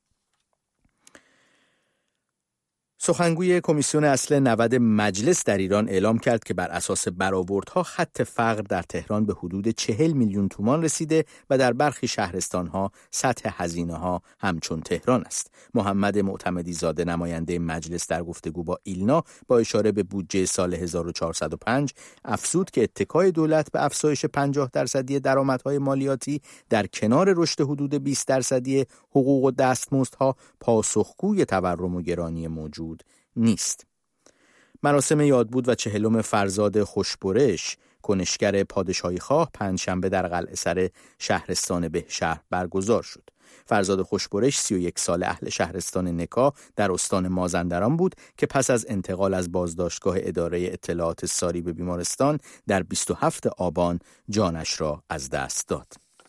سخنگوی کمیسیون اصل 90 مجلس در ایران اعلام کرد که بر اساس برآوردها خط فقر در تهران به حدود 40 میلیون تومان رسیده و در برخی شهرستانها سطح هزینه‌ها همچون تهران است. محمد معتمدی زاده نماینده مجلس در گفتگو با ایلنا با اشاره به بودجه سال 1405 افزود که اتکای دولت به افزایش 50% درآمدهای مالیاتی در کنار رشد حدود 20% حقوق و دستمزدها پاسخگوی تورم و گرانی موجود نیست. مراسم یادبود و 40 فرزاد خوشبرش کنشگر پادشاهی خواه پنجشنبه در قلعه سر شهرستان بهشهر برگزار شد. فرزاد خوشبرش 31 سال اهل شهرستان نکا در استان مازندران بود که پس از انتقال از بازداشتگاه اداره اطلاعات ساری به بیمارستان در 27 آبان جانش را از دست داد.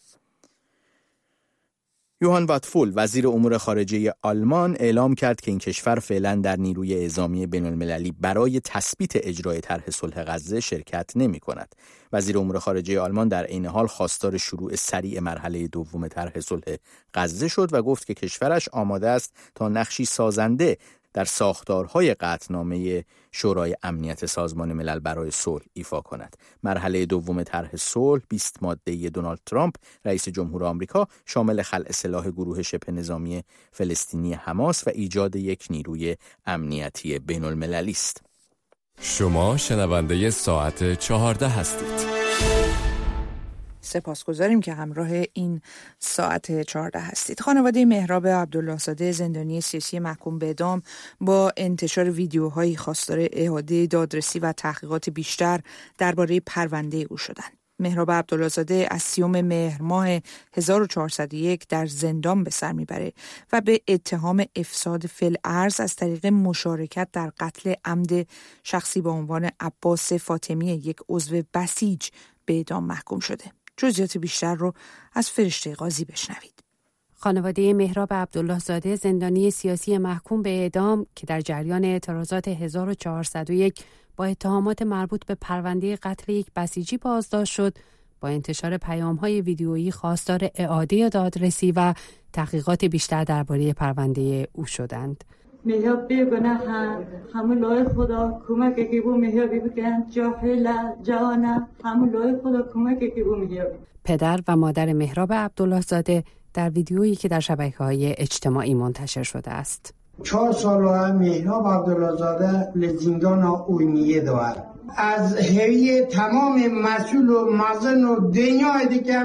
یوهان واتفول وزیر امور خارجه آلمان اعلام کرد که این کشور فعلا در نیروی اعزامی بین‌المللی برای تثبیت اجرای طرح صلح غزه شرکت نمی‌کند. وزیر امور خارجه آلمان در عین حال خواستار شروع سریع مرحله دوم طرح صلح غزه شد و گفت که کشورش آماده است تا نقشی سازنده در ساختارهای قطعنامه شورای امنیت سازمان ملل برای صلح ایفا کند. مرحله دوم طرح صلح 20 ماده‌ای دونالد ترامپ رئیس جمهور آمریکا شامل خلع سلاح گروه شبه نظامی فلسطینی حماس و ایجاد یک نیروی امنیتی بین‌المللی است. شما شنونده ساعت 14 هستید. سپاسگزاریم که همراه این ساعت 14 هستید. خانواده مهراب عبدالله زاده زندانی سیاسی محکوم به اعدام با انتشار ویدیوهایی خواستار اعاده دادرسی و تحقیقات بیشتر درباره پرونده او شدند. مهراب عبدالله زاده از 30 مهر ماه 1401 در زندان به سر میبره و به اتهام افساد فی‌الارض از طریق مشارکت در قتل عمد شخصی با عنوان عباس فاطمی، یک عضو بسیج، به اعدام محکوم شده. جزئیات بیشتر رو از فرشته قاضی بشنوید. خانواده مهراب عبدالله زاده زندانی سیاسی محکوم به اعدام که در جریان اعتراضات 1401 با اتهامات مربوط به پرونده قتل یک بسیجی بازداشت شد، با انتشار پیام‌های ویدیویی خواستار اعاده دادرسی و تحقیقات بیشتر درباره پرونده او شدند. مهراب بیگناه همون لای خدا کمک که بو مهراب بگن جاهل جانا همون لای خدا کمک که بو مهراب. پدر و مادر مهراب عبدالله زاده در ویدیویی که در شبکه‌های اجتماعی منتشر شده است. 4 سال مهراب عبداللهزاده لزندان ارومیه دارد. از هویه تمام مسئول و مزن و دنیا دیگه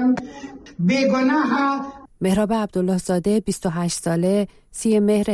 بیگناه. مهراب عبداللهزاده 28 ساله 30 مهر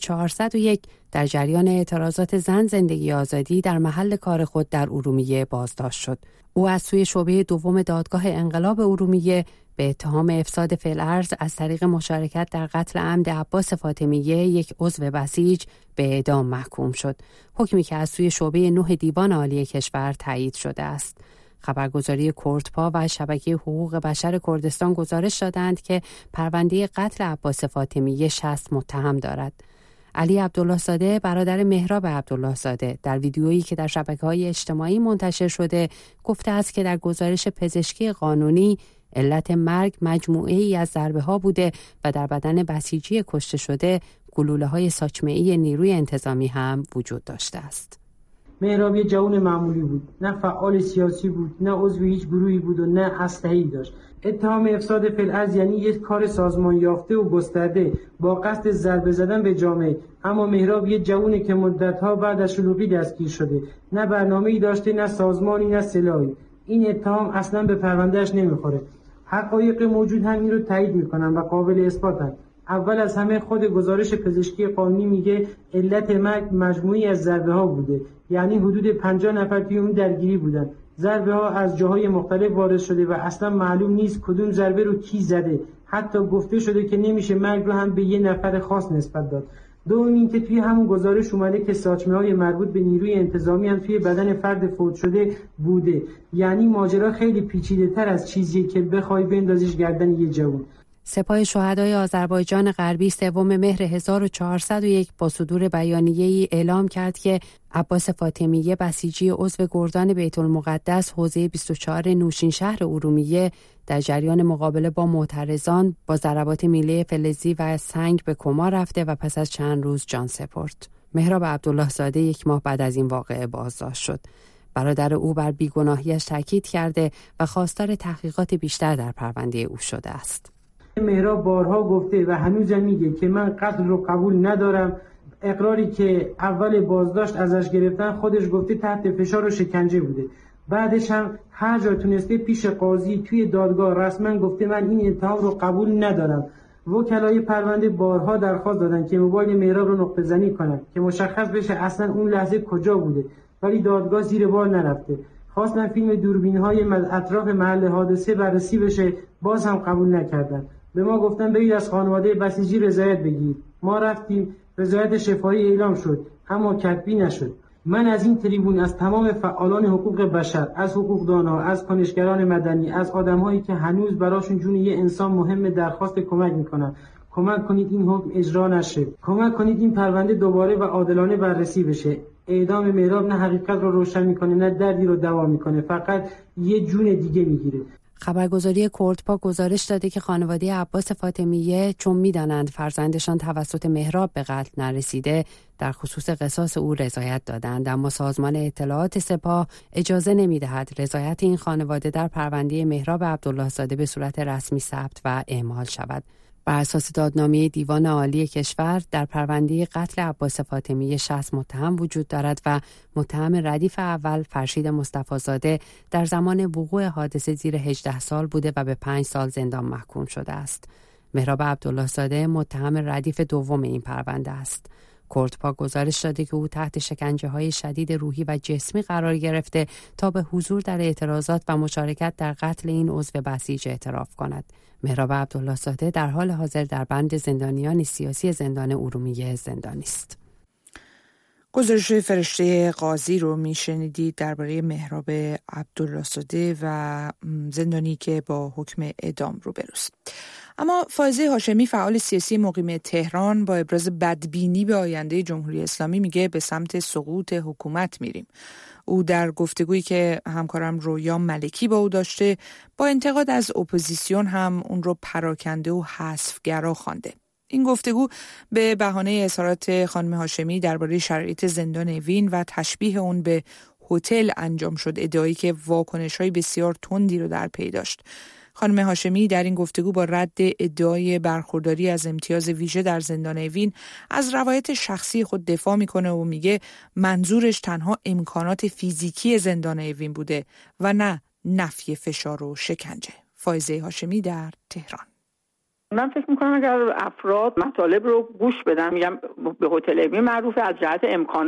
1401 در جریان اعتراضات زن زندگی آزادی در محل کار خود در ارومیه بازداشت شد. او از سوی شعبه دوم دادگاه انقلاب ارومیه به اتهام افساد فی‌الارض از طریق مشارکت در قتل عمد عباس فاطمیه یک عضو بسیج به اعدام محکوم شد. حکمی که از سوی شعبه 9 دیوان عالی کشور تایید شده است. خبرگزاری کردپا و شبکه حقوق بشر کردستان گزارش دادند که پرونده قتل عباس فاطمیه 60 متهم دارد. علی عبداللهزاده برادر مهراب عبداللهزاده در ویدیویی که در شبکه‌های اجتماعی منتشر شده گفته است که در گزارش پزشکی قانونی علت مرگ مجموعه ای از ضربه ها بوده و در بدن بسیجی کشته شده گلوله های ساچمه‌ای نیروی انتظامی هم وجود داشته است. مهراب یه جوان معمولی بود، نه فعال سیاسی بود، نه عضو هیچ گروهی بود و نه اسلحه‌ای داشت. اتهام افساد فی‌الارض یعنی یک کار سازمان یافته و گسترده با قصد ضربه زدن به جامعه. اما مهراب یه جوونه که مدت‌ها بعد از شلوغی دستگیر شده، نه برنامه‌ای داشته، نه سازمانی، نه سلاحی. این اتهام اصلا به پروندهش نمیخوره. حقایق موجود هم این رو تایید میکنن و قابل اثباتن. اول از همه خود گزارش پزشکی قانونی میگه علت مرگ مجموعی از ضربه ها بوده، یعنی حدود 50 نفر توی اون درگیری بودن. ضربه ها از جاهای مختلف وارد شده و اصلا معلوم نیست کدوم ضربه رو کی زده. حتی گفته شده که نمیشه مرگ رو هم به یه نفر خاص نسبت داد. دوم این که توی همون گزارش اومده که ساچمه‌های مربوط به نیروی انتظامی هم توی بدن فرد فوت شده بوده. یعنی ماجرا خیلی پیچیده‌تر از چیزیه که بخوای بندازیش گردن یه جوان. سپاه شهدای آذربایجان غربی 3 مهر 1401 با صدور بیانیه‌ای اعلام کرد که عباس فاطمیه بسیجی عضو گردان بیت المقدس حوزه 24 نوشین شهر ارومیه در جریان مقابله با معترضان با ضربات میله فلزی و سنگ به کما رفته و پس از چند روز جان سپرد. مهراب عبداللهزاده 1 ماه بعد از این واقعه بازداشت شد. برادر او بر بیگناهیش تاکید کرده و خواستار تحقیقات بیشتر در پرونده او شده است. مهراب بارها گفته و هنوزم میگه که من قتل رو قبول ندارم. اقراری که اول بازداشت ازش گرفتن خودش گفته تحت فشار و شکنجه بوده. بعدش هم هر جا تونسته پیش قاضی توی دادگاه رسما گفته من این اتهام رو قبول ندارم. وکلای پرونده بارها درخواست دادن که موبایل مهراب رو نقطه زنی کنن که مشخص بشه اصلا اون لحظه کجا بوده، ولی دادگاه زیر بار نرفته. خواستن فیلم دوربین‌های اطراف محل حادثه بررسی بشه، باز هم قبول نکردن. به ما گفتن برید از خانواده بسیجی رضایت بگیرید. ما رفتیم، رضایت شفاهی اعلام شد اما کتبی نشد. من از این تریبون از تمام فعالان حقوق بشر، از حقوقدان‌ها، از کنشگران مدنی، از آدم‌هایی که هنوز براشون جون یه انسان مهمه درخواست کمک میکنن. کمک کنید این حکم اجرا نشه. کمک کنید این پرونده دوباره و عادلانه بررسی بشه. اعدام مهراب نه حقیقت رو روشن میکنه نه دردی رو دوا میکنه، فقط یه جون دیگه میگیره. خبرگزاری کردپا گزارش داده که خانواده عباس فاطمیه چون میدانند فرزندشان توسط مهراب به قتل نرسیده در خصوص قصاص او رضایت دادند، اما سازمان اطلاعات سپاه اجازه نمیدهد رضایت این خانواده در پرونده مهراب عبداللهزاده به صورت رسمی ثبت و اعمال شود. بر اساس دادنامه دیوان عالی کشور در پرونده قتل عباس فاطمیه 60 متهم وجود دارد و متهم ردیف اول فرشید مصطفی‌زاده در زمان وقوع حادثه زیر 18 سال بوده و به 5 سال زندان محکوم شده است. مهراب عبداللهزاده متهم ردیف دوم این پرونده است. کردپا گزارش داده که او تحت شکنجه‌های شدید روحی و جسمی قرار گرفته تا به حضور در اعتراضات و مشارکت در قتل این عضو بسیج اعتراف کند. مهراب عبداللهزاده در حال حاضر در بند زندانیان سیاسی زندان ارومیه زندانی است. گزارش فرشته قاضی رو میشنیدید درباره مهراب عبداللهزاده و زندانی که با حکم اعدام روبروست. اما فائزه هاشمی فعال سیاسی مقیم تهران با ابراز بدبینی به آینده جمهوری اسلامی میگه به سمت سقوط حکومت میریم. او در گفتگویی که همکارم رویا ملکی با او داشته با انتقاد از اپوزیسیون هم اون رو پراکنده و حذفگرا خوانده. این گفتگو به بهانه اظهارات خانم هاشمی درباره شرایط زندان اوین و تشبیه اون به هتل انجام شد، ادعایی که واکنش‌های بسیار تندی رو در پی داشت. خانم هاشمی در این گفتگو با رد ادعای برخورداری از امتیاز ویژه در زندان اوین از روایت شخصی خود دفاع میکنه و میگه منظورش تنها امکانات فیزیکی زندان اوین بوده و نه نفی فشار و شکنجه. فائزه هاشمی در تهران. من فکر میکنم اگر افراد مطالب رو گوش بدن، میگم به هتل اوین معروفه از جهت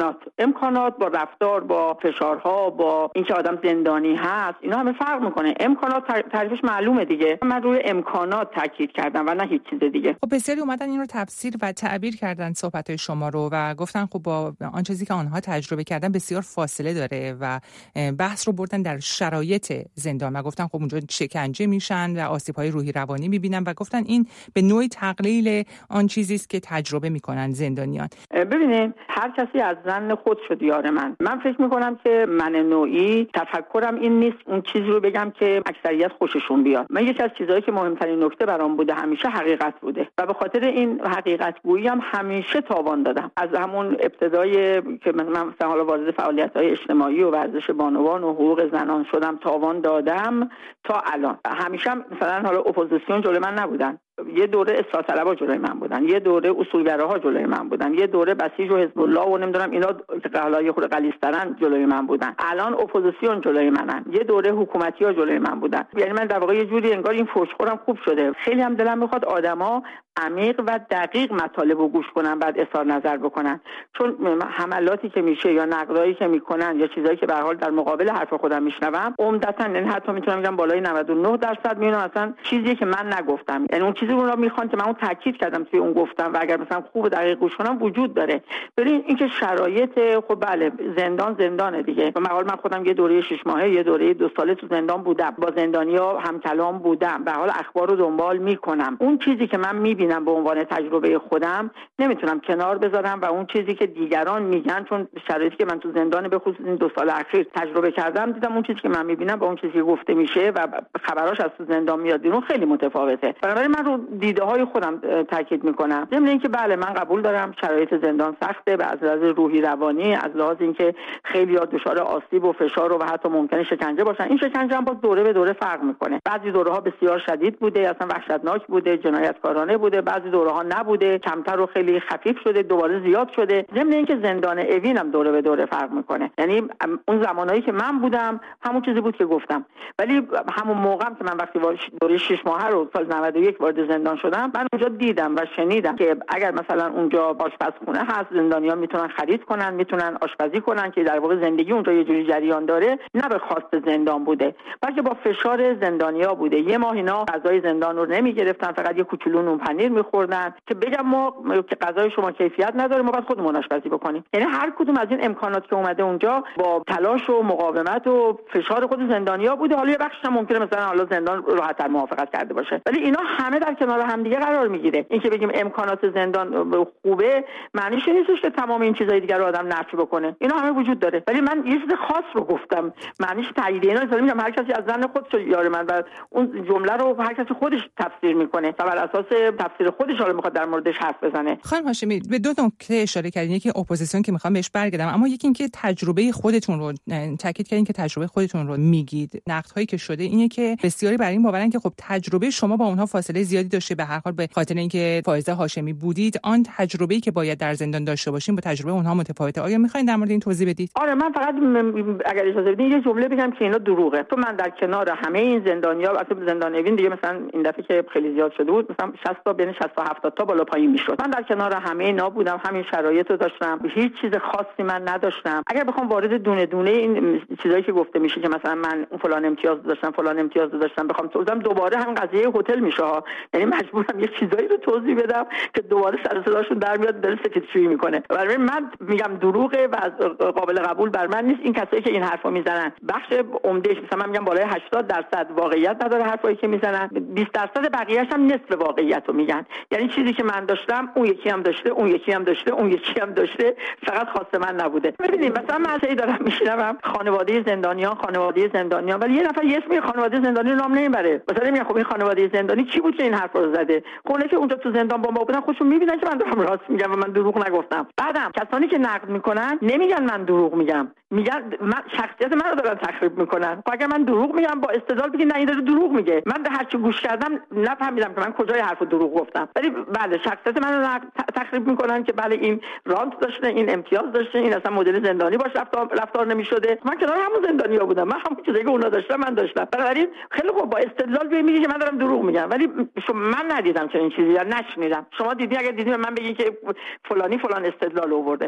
امکانات با رفتار، با فشارها، با اینکه آدم زندانی هست، اینا همه فرق میکنه. امکانات تعریفش معلومه دیگه. من روی امکانات تاکید کردم و نه هیچ چیز دیگه. خب بسیاری اومدن این رو تفسیر و تعبیر کردن صحبت‌های شما رو و گفتن خب با آن چیزی که آنها تجربه کردن بسیار فاصله داره و بحث رو بردن در شرایط زندان و گفتن خب اونجا شکنجه میشن و آسیب‌های روحی روانی میبینن و گفتن این به نوعی تقلیل آن چیزی است که تجربه میکنن زندانیان. ببینید هر کسی از ظن خودش دیار من فکر میکنم که من نوعی تفکرم این نیست اون چیزی رو بگم که اکثریت خوششون بیاد. من یکی از چیزهایی که مهمترین نکته برام بوده همیشه حقیقت بوده و به خاطر این حقیقت گویی هم همیشه تاوان دادم. از همون ابتدای که من مثلا حالا وارد فعالیت‌های اجتماعی و ورزش بانوان و حقوق زنان شدم تاوان دادم تا الان. همیشه مثلا حالا اپوزیسیون جلوی من نبودن. یه دوره اصلاح طلبها جلوی من بودن، یه دوره اصولگراها جلوی من بودن، یه دوره بسیج و حزب الله و نمیدونم اینا که حالا خود غلیظ‌ترن جلوی من بودن. الان اپوزیسیون جلوی منن، یه دوره حکومتی‌ها جلوی من بودن. یعنی من در واقع یه جوری انگار این فوشخورم خوب شده. خیلی هم دلم میخواد آدما عمیق و دقیق مطالب رو گوش کنن بعد اظهار نظر بکنن، چون حملاتی که میشه یا نقدایی که میکنن یا چیزایی که به هر حال در مقابل حرف خودم میشنوم عمدتاً، یعنی حتی میتونم بگم بالای 99% میونم اصلا چیزی که من نگفتم، یعنی اون چیزی رو میخوان که من اون تاکید کردم توی اون گفتم و اگر مثلا خوب دقیق گوش کنم وجود داره. ببین این که شرایط خب بله زندانه دیگه. به هر حال من خودم یه دوره 6 ماهه یه دوره 2 ساله تو زندان بودم، با زندانیا هم کلام بودم، به هر حال اخبار رو دنبال میکنم. اون چیزی که من میبینم به عنوان تجربه خودم نمیتونم کنار بذارم و اون چیزی که دیگران میگن، چون شرایطی که من تو زندان به خصوص این 2 سال اخیر تجربه کردم، دیدم اون چیزی که من میبینم با اون چیزی که گفته میشه و خبراش از تو زندان میاد بیرون خیلی متفاوته. بنابراین من رو دیده های خودم تاکید میکنم. ضمن اینکه بله من قبول دارم شرایط زندان سخته و از لحاظ روحی روانی، از لحاظ اینکه خیلی‌ها دچار آسیب و فشار و حتی ممکنه شکنجه باشن. این شکنجه هم با دوره به دوره فرق میکنه. بعضی دوره‌ها بسیار شدید بوده، اصلا وحشتناک بوده، جنایتکارانه بوده، بعضی دوره‌ها نبوده، کمتر و خیلی خفیف شده، دوباره زیاد شده. ضمن اینکه زندان اوین هم دوره به دوره فرق میکنه. یعنی اون زمانایی که من بودم همون چیزی بود که گفتم، ولی همون موقعم که من وقتی دوره 6 ماهه رو سال 91 وارد زندان شدم، من اونجا دیدم و شنیدم که اگر مثلا اونجا آشپزخونه هست، زندانیان میتونن خرید کنن، میتونن آشپزی کنن، که در واقع زندگی اونجا یه جوری جریان داره، نه به خواست زندان بوده بلکه با فشار زندانیا بوده. یه ماه اینا غذای زندان رو نمیگرفتن، فقط یه کوچولو نون پنیر میخوردن که بگم ما که غذای شما کیفیت نداره، ما باید خودمون آشپزی بکنیم. یعنی هر کدوم از این امکانات که اومده اونجا با تلاش و مقاومت و فشار خود زندانیا بوده. حالا یه بخشش هم ممکنه مثلا حالا زندان راحت‌تر موافقت کرده باشه، ولی اینا همه در کنار هم دیگه قرار میگیره. این که بگیم امکانات زندان خوبه معنیش نیستش که تمام این چیزای دیگه رو آدم نفی بکنه. اینا همه وجود داره، ولی من یه چیز خاص رو گفتم، معنیش تایید اینا نیست. میگم هر کسی از ظن خودش یار من و اون جمله رو هر کسی خودش تفسیر میکنه و بر اساس تفسیر خودش حالا میخواد در موردش حرف بزنه. خانم هاشمی به دو نکته اشاره کردین، یکی اپوزیسیون که میخوام بهش برگردم، اما یکی اینکه تجربه خودتون رو تاکید کردین که تجربه خودتون رو میگید. نقدهایی که شده اینه که بسیاری بر این باورن که خب تجربه شما با اونها فاصله زیادی داشته، به هر حال به خاطر اینکه فائزه هاشمی بودید، آن تجربه‌ای که باید در زندان داشته باشیم با تجربه اونها متفاوته. آیا میخواین در مورد این توضیح بدید؟ آره من فقط اگر اجازه بدین یه جمله بگم که اینا دروغه. تو من در کنار همه این زندانیا، البته زندان اوین دیگه مثلا این دفعه که خیلی زیاد شده بود، مثلا 60 تا بین 60 تا 70 تا بالا پایین میشد. من در کنار همه اینا بودم، همین شرایط رو داشتم، هیچ چیز خاصی من نداشتم. اگر بخوام وارد دونه دونه این چیزایی که گفته میشه که مثلا من فلان امتیاز داشتم، فلان امتیاز داشتم، بخوام توضیحم دوباره همین قضیه هتل میشه ها. یعنی مجبورم یه چیزایی رو توضیح بدم که دوباره سر صداشون در میاد، دل سکتشویی میکنه. برای من میگم دروغه و قابل قبول بر من نیست. این کسایی که این حرفا میزنن بخش عمدهش مثلا من میگم بالای 80% واقعیت نداره حرفایی که میزنن، 20% بقیه‌اش هم نصف واقعیت رو میگن. یعنی چیزی که من داشتم اون یکی هم داشته، اون یکی هم داشته، اون یکی هم داشته، فقط خواست من نبوده. ببینید مثلا من سعی دارم میشنوم خانواده زندانیان، ولی یه نفر اسم خانواده زندانی رو نام نمیبره. مثلا میگم خب این خانواده زندانی کی بود که این حرفا رو زده؟ اونایی که اونجا تو زندان با ما بودن خودشون میبینن که من دارم راست میگم و من دروغ نگفتم. بعدم کسانی که نقد میکنن نمیگن من دروغ میگم، میگن من شخصیت منو دارن تخریب میکنن. خب اگه من دروغ میگم با استدلال بگین نه این داره دروغ میگه. من هر چی گوش کردم نفهمیدم که من کجای حرفو دروغ گفتم. ولی بله شخصیت منو تخریب میکنن که بله این رانت داشته، این امتیاز داشته، این اصلا مدل زندانی باش رفتار نمیشده. من کنار همون زندانیا بودم، من همون چیزایی که اونا داشتن من داشتم. بنابراین خیلی خوب با استدلال میگه که من دارم دروغ میگم، ولی من ندیدم چنین چیزی یا نشنیدم. شما دیدی؟ اگر دیدی من بگین که فلانی فلان استدلال آورده.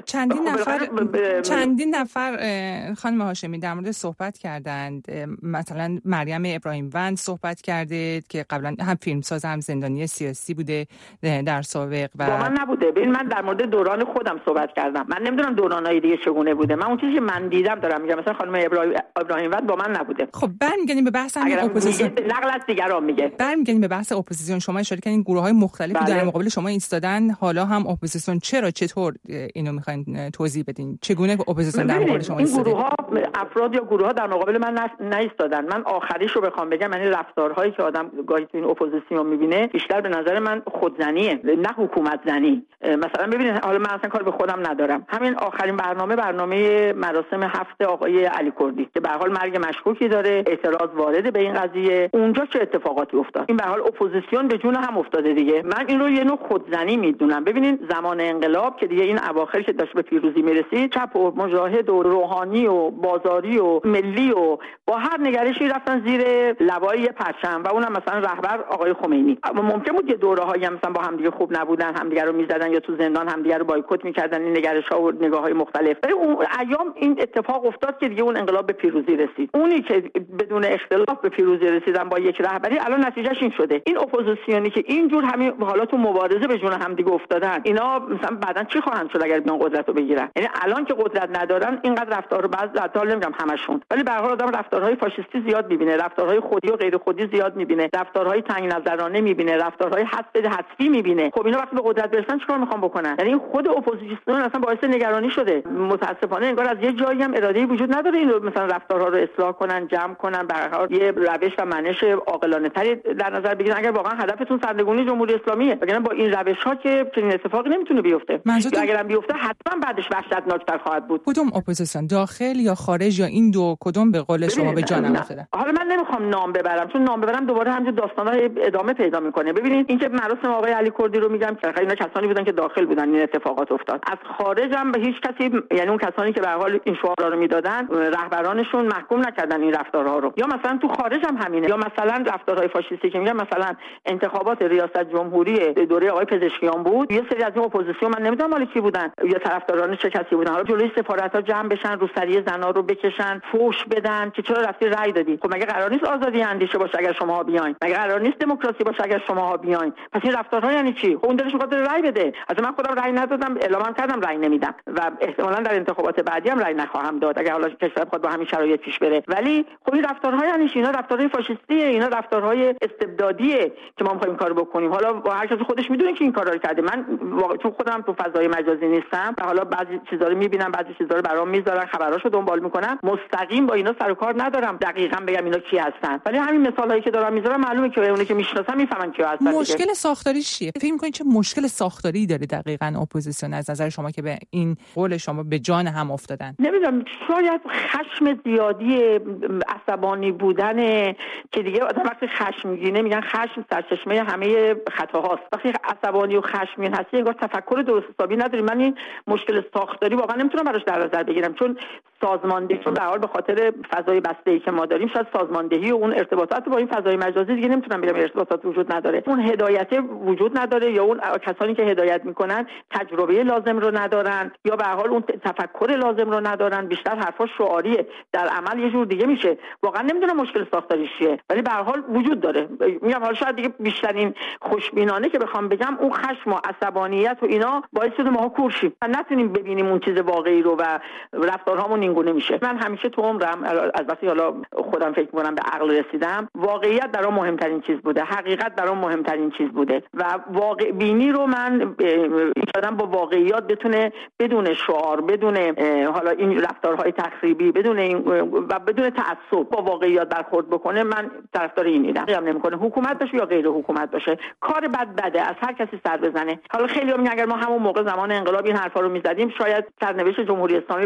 چندین نفر خانم هاشمی در مورد صحبت کردند. مثلا مریم ابراهیم وند صحبت کرده که قبلا هم فیلمساز هم زندانی سیاسی بوده در سابق و با من نبوده. ببین من در مورد دوران خودم صحبت کردم، من نمیدونم دورانهای دیگه چگونه بوده. من اون چیزی که من دیدم دارم میگم. مثلا خانم ابراهیم وند با من نبوده. خب برمیگردیم به بحث اپوزیسیون. نقل از دیگران میگه. برمیگردیم به بحث اپوزیسیون. شما اشاره کردین گروه‌های مختلفی در مقابل شما ایستادن، حالا هم اپوزیسیون. چطور اینو میخواین توضیح بدین؟ چگونه اپوزیسیون در مقابل شما ایستاده؟ این گروه‌ها افراد یا گروه‌ها در مقابل من نایستادن. من آخریشو بخوام بگم، یعنی رفتارهایی که آدم گاهی تو این اپوزیسیون میبینه بیشتر به نظر من خودزنیه نه حکومت زنی. مثلا ببینید حالا من اصلا کار به خودم ندارم، همین آخرین برنامه مراسم 7 آقای علی کردی که به هر حال مرگ مشکوکی داره، اعتراض وارد به این قضیه، اونجا چه اتفاقاتی افتاد؟ این به هر حال اپوزیسیون به جون هم افتاده دیگه. من این رو یه نوع خودزنی میدونم. ببینید زمان انقلاب که دیگه این اواخر که داشت به پیروزی میرسید، چپ و مجاهد و روحانی و بازاری و ملی و با هر نگرشی رفتن زیر لوای پرچم و اونم مثلا رهبر آقای خمینی. ممکن بود که دوره‌هایی مثلا با هم دیگه خوب نبودن، همدیگه رو میزدن یا تو زندان همدیگه رو بایکوت میکردن، این نگرش‌ها و نگاه‌های مختلف. ولی اون ایام این اتفاق افتاد که دیگه اون انقلاب به پیروزی رسید. اونی که بدون اختلاف به پیروزی رسیدن با یک رهبری، الان نتیجهش این شده. این اپوزیسیونی که اینجور همین حالا تو مبارزه به جون هم دیگه افتادن، اینا مثلا بعداً چی خواهند شد اگر بیان قدرت رو بگیرن؟ یعنی الان که قدرت ندارن اینقدر رفتار رو بعضی حتی نمیگم همشون، ولی به هر حال آدم رفتارهای فاشیستی زیاد میبینه، رفتارهای خودی و غیر خودی زیاد میبینه، رفتارهای تنگ نظرانه میبینه، رفتارهای حذفی میبینه. خب اینا وقتی به قدرت برسن چیکار میخوان بکنن؟ یعنی این خود اپوزیسیون اصلا باعث نگرانی شده. متاسفانه انگار از یه جایی هم اراده‌ای وجود نداره این مثلا رفتارها رو اصلاح کنن، جمع کنن، به هر حال یه روش و منش عاقلانه تری در نظر بگیرن اگر واقعا هدفتون سرنگونی جمهوری اسلامیه. وگرنه با این روش‌ها که چنین اتفاقی نمیتونه بیفته. یا اگر هم بیفته حتما بعدش وحشتناک‌تر خواهد بود. کدوم اپوزیسیون، داخل یا خارج، یا این دو کدوم به قول شما به جانم افتاده؟ حالا من نمیخوام نام ببرم، چون نام ببرم دوباره همینجور داستان‌های ادامه پیدا میکنه. ببینید این که مراسم آقای علی کردی رو میگم که اینا کسانی بودن که داخل بودن این اتفاقات افتاد. از خارج هم به هیچ کسی، یعنی اون کسانی که به هر حال این شعارا رو میدادن، رهبرانشون محکوم نکردن این رفتارها رو. یا مثلا تو خارج هم همینه، یا مثلا رفتارهای فاشیستی که میگم، مثلا انتخابات ریاست جمهوری دوره آقای پزشکیان بود، یه سری از این اپوزیسیون من نمیدونم مال کی بودن یا طرفداران چه کسی بودن، حالا جلوی سفارت‌ها جمع بشن، روسری زنا رو بکشن، فوش بدن که چرا رفتی رأی دادی. خب مگه قرار نیست آزادی اندیشه باشه اگر شماها بیاین؟ مگه قرار نیست دموکراسی باشه اگر شماها بیاین؟ پس این رفتارها یعنی چی؟ خب اون دلش می‌خواد رأی بده. از من خودم رأی ندادم، اعلام کردم رأی نمیدم و احتمالاً در انتخابات بعدی هم رأی نخواهم داد اگر حالا کشور بخواد با همین شرایط پیش بره. ولی خب این رفتارها یعنی اینا رفتارهای فاشیستیه، اینا رفتارهای استبدادیه که ما می‌خوایم کارو بکنیم. حالا هر کسی خودش میدونه که این کارا رو کرده. من واقعا چون خودم تو فضای مجازی نیستم و حالا بعضی چیزا رو می‌بینم، بعضی چیزا رو برام می‌ذارن، خبراشو دنبال می‌کنم، مستقیم با اینا سر و کار ندارم دقیقاً بگم اینا کی هستن. ولی همین مثالایی که دارم می‌ذارم معلومه که اونایی که می‌شناسن می‌فهمن کی هستن. مشکل ساختاری چیه؟ فکر می‌کنید چه مشکل ساختاری داره دقیقاً اپوزیسیون از نظر شما که به این قول شما به جان هم افتادن؟ نمی‌دونم، شاید خشم زیادی، عصبانی بودن که دیگه آدم وقتی خشمگینه میگن خشم سرچشمه همه خطاهاست. وقتی عصبانی و خشمگین هستی انگار تفکر درست حسابی نداری. من این مشکل ساختاری واقعا نمیتونم براش در نظر بگیرم، چون سازماندهی به هر حال به خاطر فضای بسته‌ای که ما داریم، شاید سازماندهی و اون ارتباطات با این فضای مجازی دیگه نمیتونم بگم ارتباطات وجود نداره، اون هدایت وجود نداره، یا اون کسانی که هدایت میکنن تجربه لازم رو ندارن، یا به هر حال اون تفکر لازم رو ندارن، بیشتر حرفا شعاریه، در عمل یه جور دیگه میشه. واقعا نمیدونم مشکل ساختاری چیه، ولی به هر حال وجود داره. میگم حالا شاید دیگه بیشترین خوشبینانه که بخوام بگم اون خشم و عصبانیت و اینا باعث شده ماها کورشیم و نتونیم ببینیم اون چیز واقعی رو و رفتارهامون اینگونه میشه. من همیشه تو عمرم از وقتی حالا خودم فکر می‌کنم به عقل رسیدم، واقعیت برام مهمترین چیز بوده، حقیقت برام مهمترین چیز بوده و واقع بینی رو من آدم با واقعیت بتونه بدون شعار، بدون حالا این رفتارهای تخریبی، بدون این و بدون تعصب با واقعیت برخورد بکنه، من طرفدار اینیدم. هم نمی‌کنه حکومت باشه یا غیر حکومت باشه، کار بده از هر کسی سر بزنه. حالا خیلی‌ها میگن اگر ما همون موقع زمان انقلاب این حرفا رو می‌زدیم شاید سرنوشت جمهوری اسلامی به الان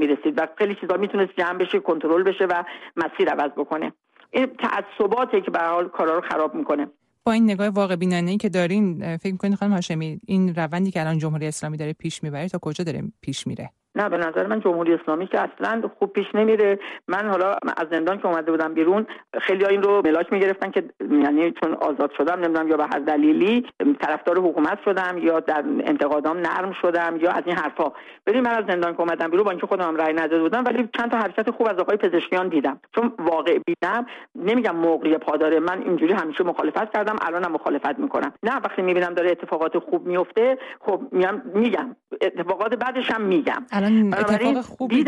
میرسید و خیلی چیزا میتونست جمع بشه، کنترل بشه و مسیر عوض بکنه. این تعصباتی که به هر حال کارا رو خراب میکنه. با این نگاه واقع بینانه‌ای که دارین فکر می‌کنید خانم هاشمی این روندی که الان جمهوری اسلامی داره پیش میبره تا کجا داره پیش میره؟ نه به نظر من جمهوری اسلامی که اصلا خوب پیش نمیره. من حالا از زندان که اومده بودم بیرون خیلی‌ها این رو ملاک میگرفتن که یعنی چون آزاد شدم نمیدونم یا به هر دلیلی طرفدار حکومت شدم یا در انتقادام نرم شدم یا از این حرفا. ببین من از زندان که اومدم بیرون با اینکه خودم هم رأی نداده بودم ولی چند تا حرکت خوب از آقای پزشکیان دیدم. چون واقع بینم نمیگم موقعی پاداره، من اینجوری همیشه مخالفت کردم، الانم مخالفت میکنم. نه وقتی میبینم داره اتفاقات خوب میفته خب میگم اتفاقات بعدش هم میگم. الان اتفاق خوبی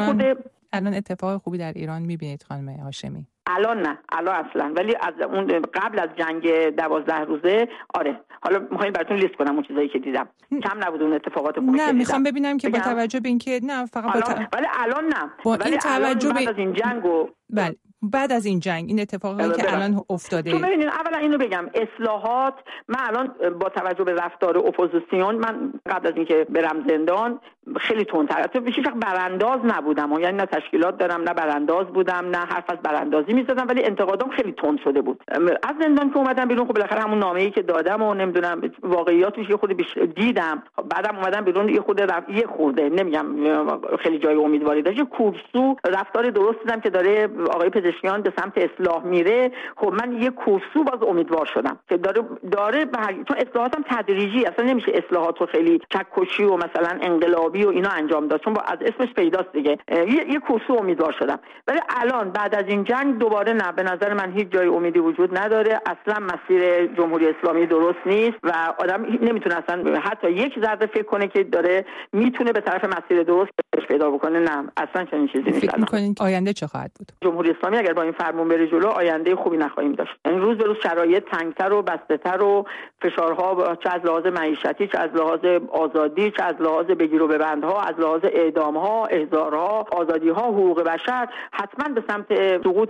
در ایران میبینید خانم هاشمی؟ الان نه، الان اصلا، ولی از اون قبل از جنگ 12 روزه آره. حالا میخوام براتون لیست کنم اون چیزایی که دیدم. کم نبود اون اتفاقات خوبی که دیدم. نه میخوام ببینم که با توجه به اینکه نه فقط ولی الان نه. با این توجه بعد از این جنگو بله بعد از این جنگ این اتفاقی که الان افتاده. تو ببینید اولا اینو بگم اصلاحات، من الان با توجه به رفتار اپوزیسیون من قبل از اینکه برم زندان خیلی تندتر، تو هیچ وقت برانداز نبودم، یعنی نه تشکیلات دارم نه برانداز بودم نه حرف از براندازی میزدم، ولی انتقادام خیلی تند شده بود. از زندان که اومدم بیرون خب بالاخره همون نامه‌ای که دادم و نمیدونم واقعیاتش یه خود دیدم، بعدم اومدم بیرون یه خورده نمیگم خیلی جای امیدواری داشت، کورسو رفتار درست دیدم که داره آقای پزشکیان به سمت اصلاح میره. خب من یه کورسو باز امیدوار شدم که داره چون اصلاحاتم تدریجی، اصلا نمیشه اصلاحات رو خیلی چکشی و مثلا انقلابی و اینا انجام داد، چون با از اسمش پیداست دیگه. یه کورسو امیدوار شدم، ولی الان بعد از این جنگ دوباره نه، به نظر من هیچ جای امیدی وجود نداره. اصلا مسیر جمهوری اسلامی درست نیست و آدم نمیتونه اصلا حتی یک ذره فکر کنه که داره میتونه به طرف مسیر درست پیدا بکنه. نه اصلا چنین چیزی نیست. فکر می‌کنید آینده چه خواهد بود؟ جمهوری اسلامی اگر با این فرمون بره جلو آینده خوبی نخواهیم داشت. یعنی روز به روز شرایط تنگتر و بسته‌تر و فشارها چه از لحاظ معیشتی، چه از لحاظ آزادی، چه از لحاظ بگیر و ببندها، از لحاظ اعدام‌ها، احضارها، آزادی‌ها، حقوق بشر حتما به سمت سقوط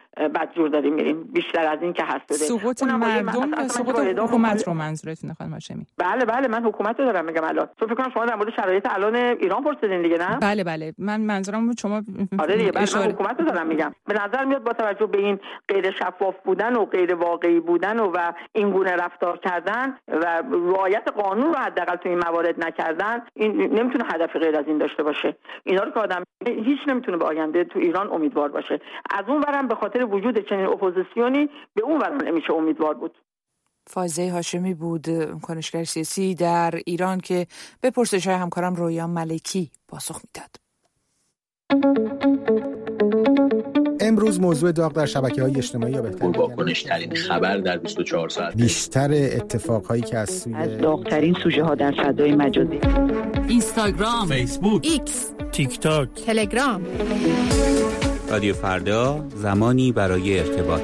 بدجور داریم میریم، بیشتر از این که هست. سقوط مردم یا سقوط حکومت رو منظورتونه خانم هاشمی؟ بله من حکومت رو دارم میگم الان. تو فکر کنم شما در مورد شرایط الان ایران پرسیدین دیگه نه؟ بله من منظورم بود شما. آره دیگه من حکومت رو دارم میگم. به نظر میاد با توجه به این غیر شفاف بودن و غیر واقعی بودن و این گونه رفتار کردن و رعایت قانون رو حداقل تو این موارد نکردن، این نمیتونه هدفی غیر از این داشته باشه. اینا رو که آدم هیچ نمیتونه به آینده تو ایران امیدوار باشه. از اون ورم به خاطر وجود چنین اپوزیسیونی به اون ورم نمیشه امیدوار بود. فائزه هاشمی بود، کنشگر سیاسی در ایران که به پرسش‌های همکارم رویا ملکی پاسخ میداد. امروز موضوع داغ در شبکه‌های اجتماعی یا بهتر واکنش‌ترین خبر در 24 ساعت، بیشتر اتفاقهایی که از داغ‌ترین سوژه‌ها در فضای مجازی، اینستاگرام، فیسبوک، ایکس، تیک تاک، تلگرام. رادیو فردا، زمانی برای ارتباط.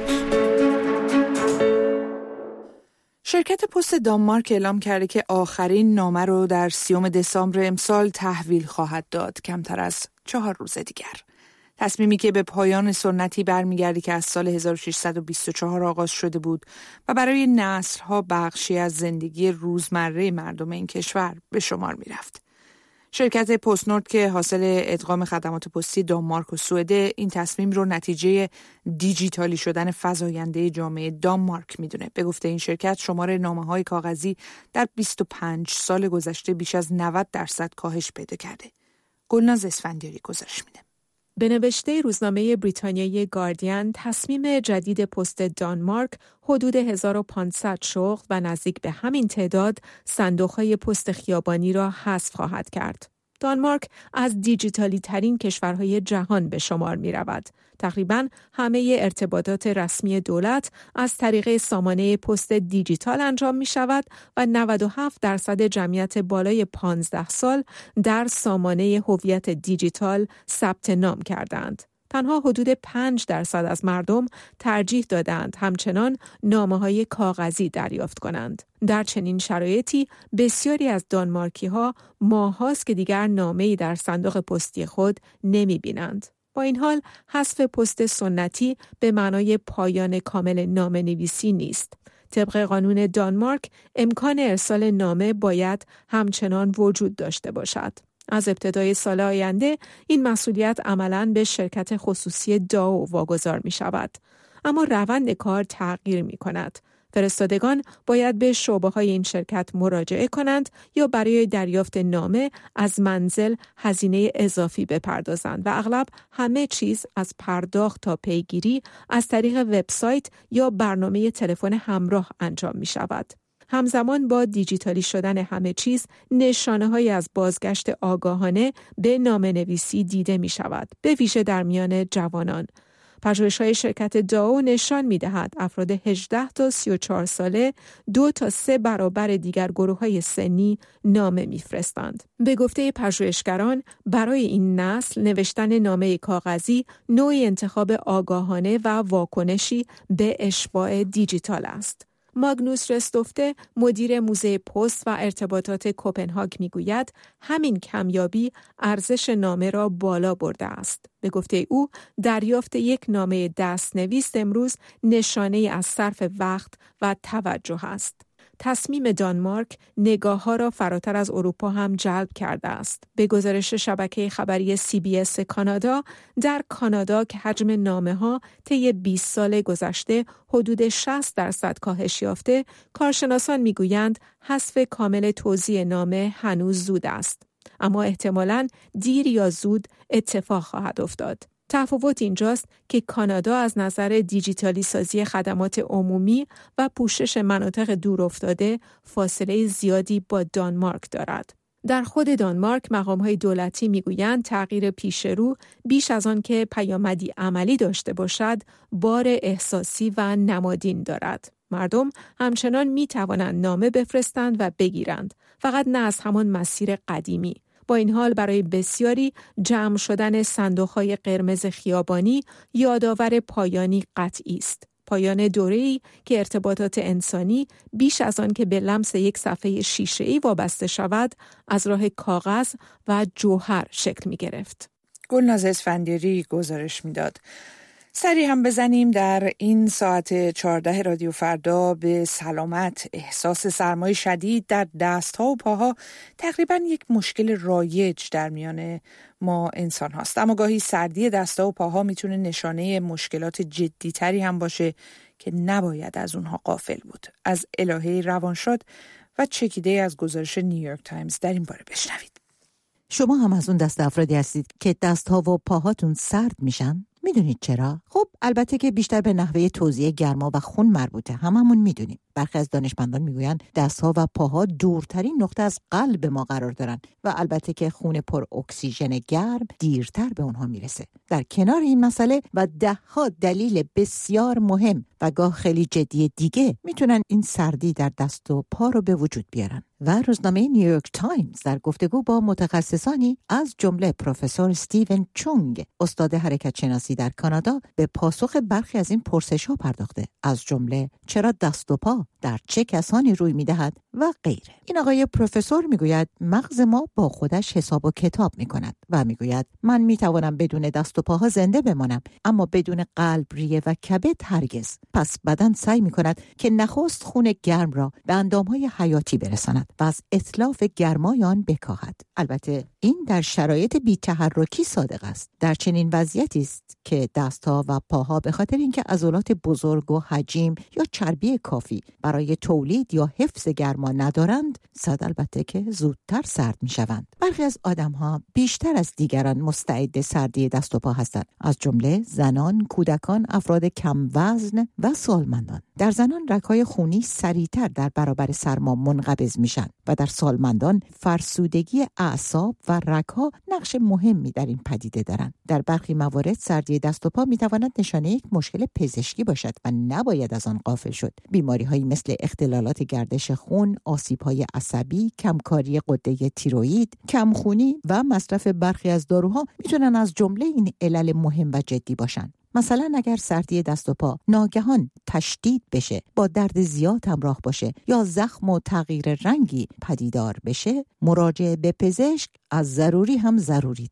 شرکت پست دانمارک اعلام کرده که آخرین نامه رو در 30 دسامبر امسال تحویل خواهد داد، کمتر از 4 روز دیگر. تصمیمی که به پایان سنتی برمیگرده که از سال 1624 آغاز شده بود و برای نسل‌ها بخشی از زندگی روزمره مردم این کشور به شمار می‌رفت. شرکت پستنورد که حاصل ادغام خدمات پستی دانمارک و سوئد این تصمیم رو نتیجه دیجیتالی شدن فزاینده جامعه دانمارک میدونه. به گفته این شرکت شمار نامه‌های کاغذی در 25 سال گذشته بیش از 90% کاهش پیدا کرده. گلناز اسفندیاری گزارش میده. به نوشته روزنامه بریتانیایی گاردین، تصمیم جدید پست دانمارک حدود 1500 شغل و نزدیک به همین تعداد صندوق‌های پست خیابانی را حذف خواهد کرد. دانمارک از دیجیتالی ترین کشورهای جهان به شمار می رود. تقریباً همه ارتباطات رسمی دولت از طریق سامانه پست دیجیتال انجام می شود و 97% جمعیت بالای 15 سال در سامانه هویت دیجیتال ثبت نام کردند. تنها حدود 5% از مردم ترجیح دادند همچنان نامه‌های کاغذی دریافت کنند. در چنین شرایطی بسیاری از دانمارکی‌ها ماه‌هاست که دیگر نامه‌ای در صندوق پستی خود نمی‌بینند. با این حال حذف پست سنتی به معنای پایان کامل نامه‌نویسی نیست. طبق قانون دانمارک امکان ارسال نامه باید همچنان وجود داشته باشد. از ابتدای سال آینده این مسئولیت عملاً به شرکت خصوصی داو واگذار می شود. اما روند کار تغییر می کند. فرستادگان باید به شعبه‌های این شرکت مراجعه کنند یا برای دریافت نامه از منزل هزینه اضافی بپردازند و اغلب همه چیز از پرداخت تا پیگیری از طریق وبسایت یا برنامه تلفن همراه انجام می شود. همزمان با دیجیتالی شدن همه چیز، نشانه‌هایی از بازگشت آگاهانه به نامه‌نویسی دیده می شود، به ویژه در میان جوانان. پژوهش‌های شرکت داو نشان می‌دهد افراد 18 تا 34 ساله 2 تا 3 برابر دیگر گروه‌های سنی نامه می‌فرستند. به گفته پژوهشگران، برای این نسل نوشتن نامه کاغذی نوعی انتخاب آگاهانه و واکنشی به اشباع دیجیتال است. ماگنوس رستوفته، مدیر موزه پست و ارتباطات کوپنهاگ میگوید همین کمیابی ارزش نامه را بالا برده است. به گفته او، دریافت یک نامه دست‌نویس امروز نشانه از صرف وقت و توجه است. تصمیم دانمارک نگاه‌ها را فراتر از اروپا هم جلب کرده است. به گزارش شبکه خبری CBS کانادا، در کانادا که حجم نامه‌ها طی 20 سال گذشته حدود 60% کاهش یافته، کارشناسان می‌گویند حذف کامل توزیع نامه هنوز زود است. اما احتمالاً دیر یا زود اتفاق خواهد افتاد. تفاوت اینجاست که کانادا از نظر دیجیتالی سازی خدمات عمومی و پوشش مناطق دورافتاده فاصله زیادی با دانمارک دارد. در خود دانمارک مقام‌های دولتی می‌گویند تغییر پیشرو بیش از آن که پیامدی عملی داشته باشد، بار احساسی و نمادین دارد. مردم همچنان می‌توانند نامه بفرستند و بگیرند، فقط نه از همان مسیر قدیمی. با این حال برای بسیاری جمع شدن صندوق‌های قرمز خیابانی یادآور پایانی قطعی است. پایان دوره‌ای که ارتباطات انسانی بیش از آن که به لمس یک صفحه شیشه‌ای وابسته شود، از راه کاغذ و جوهر شکل می‌گرفت. گلناز اسفندیاری گزارش می‌داد. سری هم بزنیم در این ساعت 14 رادیو فردا به سلامت. احساس سرمای شدید در دست‌ها و پاها تقریباً یک مشکل رایج در میان ما انسان هاست. اما گاهی سردی دست‌ها و پاها میتونه نشانه مشکلات جدی‌تری هم باشه که نباید از اونها غافل بود. از الهه روانشاد و چکیده از گزارش نیویورک تایمز در این باره بشنوید. شما هم از اون دست افرادی هستید که دست‌ها و پاهاتون سرد میشن؟ میدونید چرا؟ خب البته که بیشتر به نحوه توزیع گرما و خون مربوطه، هممون میدونیم. برخی از دانشمندان میگویند دستها و پاها دورترین نقطه از قلب ما قرار دارن و البته که خون پر اکسیژن گرم دیرتر به اونها میرسه. در کنار این مسئله و دهها دلیل بسیار مهم و گاه خیلی جدی دیگه میتونن این سردی در دست و پا رو به وجود بیارن. و روزنامه نیویورک تایمز در گفتگو با متخصصانی از جمله پروفسور استیون چونگ، استاد حرکت شناسی در کانادا، به پاسخ برخی از این پرسش‌ها پرداخته، از جمله چرا دست و پا در چه کسانی روی می‌دهد و غیره. این آقای پروفسور میگوید مغز ما با خودش حساب و کتاب می‌کند و میگوید من می‌توانم بدون دست و پاها زنده بمانم، اما بدون قلب، ریه و کبد هرگز. پس بدن سعی می‌کند که نخست خون گرم را به اندام‌های حیاتی برساند و از اتلاف گرمای آن بکاهد. البته این در شرایط بی‌تحرکی صادق است. در چنین وضعیتی است که دست‌ها و پاها به خاطر اینکه عضلات بزرگ و حجیم یا چربی کافی برای تولید یا حفظ گرما ندارند، البته که زودتر سرد می‌شوند. برخی از آدم‌ها بیشتر از دیگران مستعد سردی دست و پا هستند، از جمله زنان، کودکان، افراد کم وزن و سالمندان. در زنان رگ‌های خونی سریعتر در برابر سرما منقبض میشن و در سالمندان فرسودگی اعصاب و رگ‌ها نقش مهمی در این پدیده دارند. در برخی موارد سردی دست و پا میتواند نشانه یک مشکل پزشکی باشد و نباید از آن غافل شد. بیماری‌هایی مثل اختلالات گردش خون، آسیب‌های عصبی، کمکاری غده تیروئید، کمخونی و مصرف برخی از داروها میتونن از جمله این علل مهم و جدی باشند. مثلا اگر سردی دست و پا ناگهان تشدید بشه، با درد زیاد همراه باشه یا زخم و تغییر رنگی پدیدار بشه، مراجعه به پزشک از ضروری هم ضروری تره.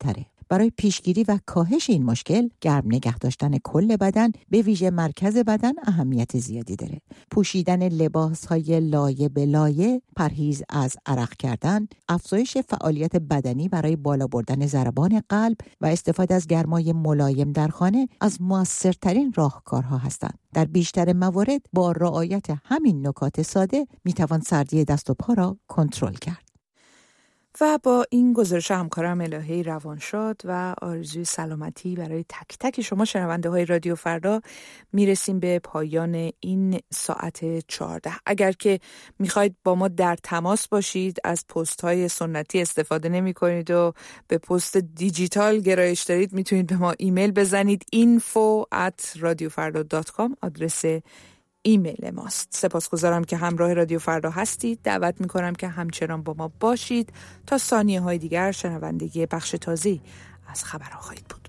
برای پیشگیری و کاهش این مشکل گرم نگه داشتن کل بدن به ویژه مرکز بدن اهمیت زیادی داره. پوشیدن لباس‌های لایه به لایه، پرهیز از عرق کردن، افزایش فعالیت بدنی برای بالا بردن ضربان قلب و استفاده از گرمای ملایم در خانه از مؤثرترین راهکارها هستند. در بیشتر موارد با رعایت همین نکات ساده میتوان سردی دست و پا را کنترل کرد. و با این گزارش همکارم الهی روانشاد و آرزوی سلامتی برای تک تک شما شنونده های رادیو فردا میرسیم به پایان این ساعت 14. اگر که میخواید با ما در تماس باشید، از پست های سنتی استفاده نمی کنید و به پست دیجیتال گرایش دارید، میتونید به ما ایمیل بزنید. info@radiofarda.com آدرس ایمیل ماست. سپاسگزارم که همراه رادیو فردا هستید. دعوت میکنم که همچنان با ما باشید تا ثانیه های دیگر شنونده بخش تازه از خبرها خواهید بود.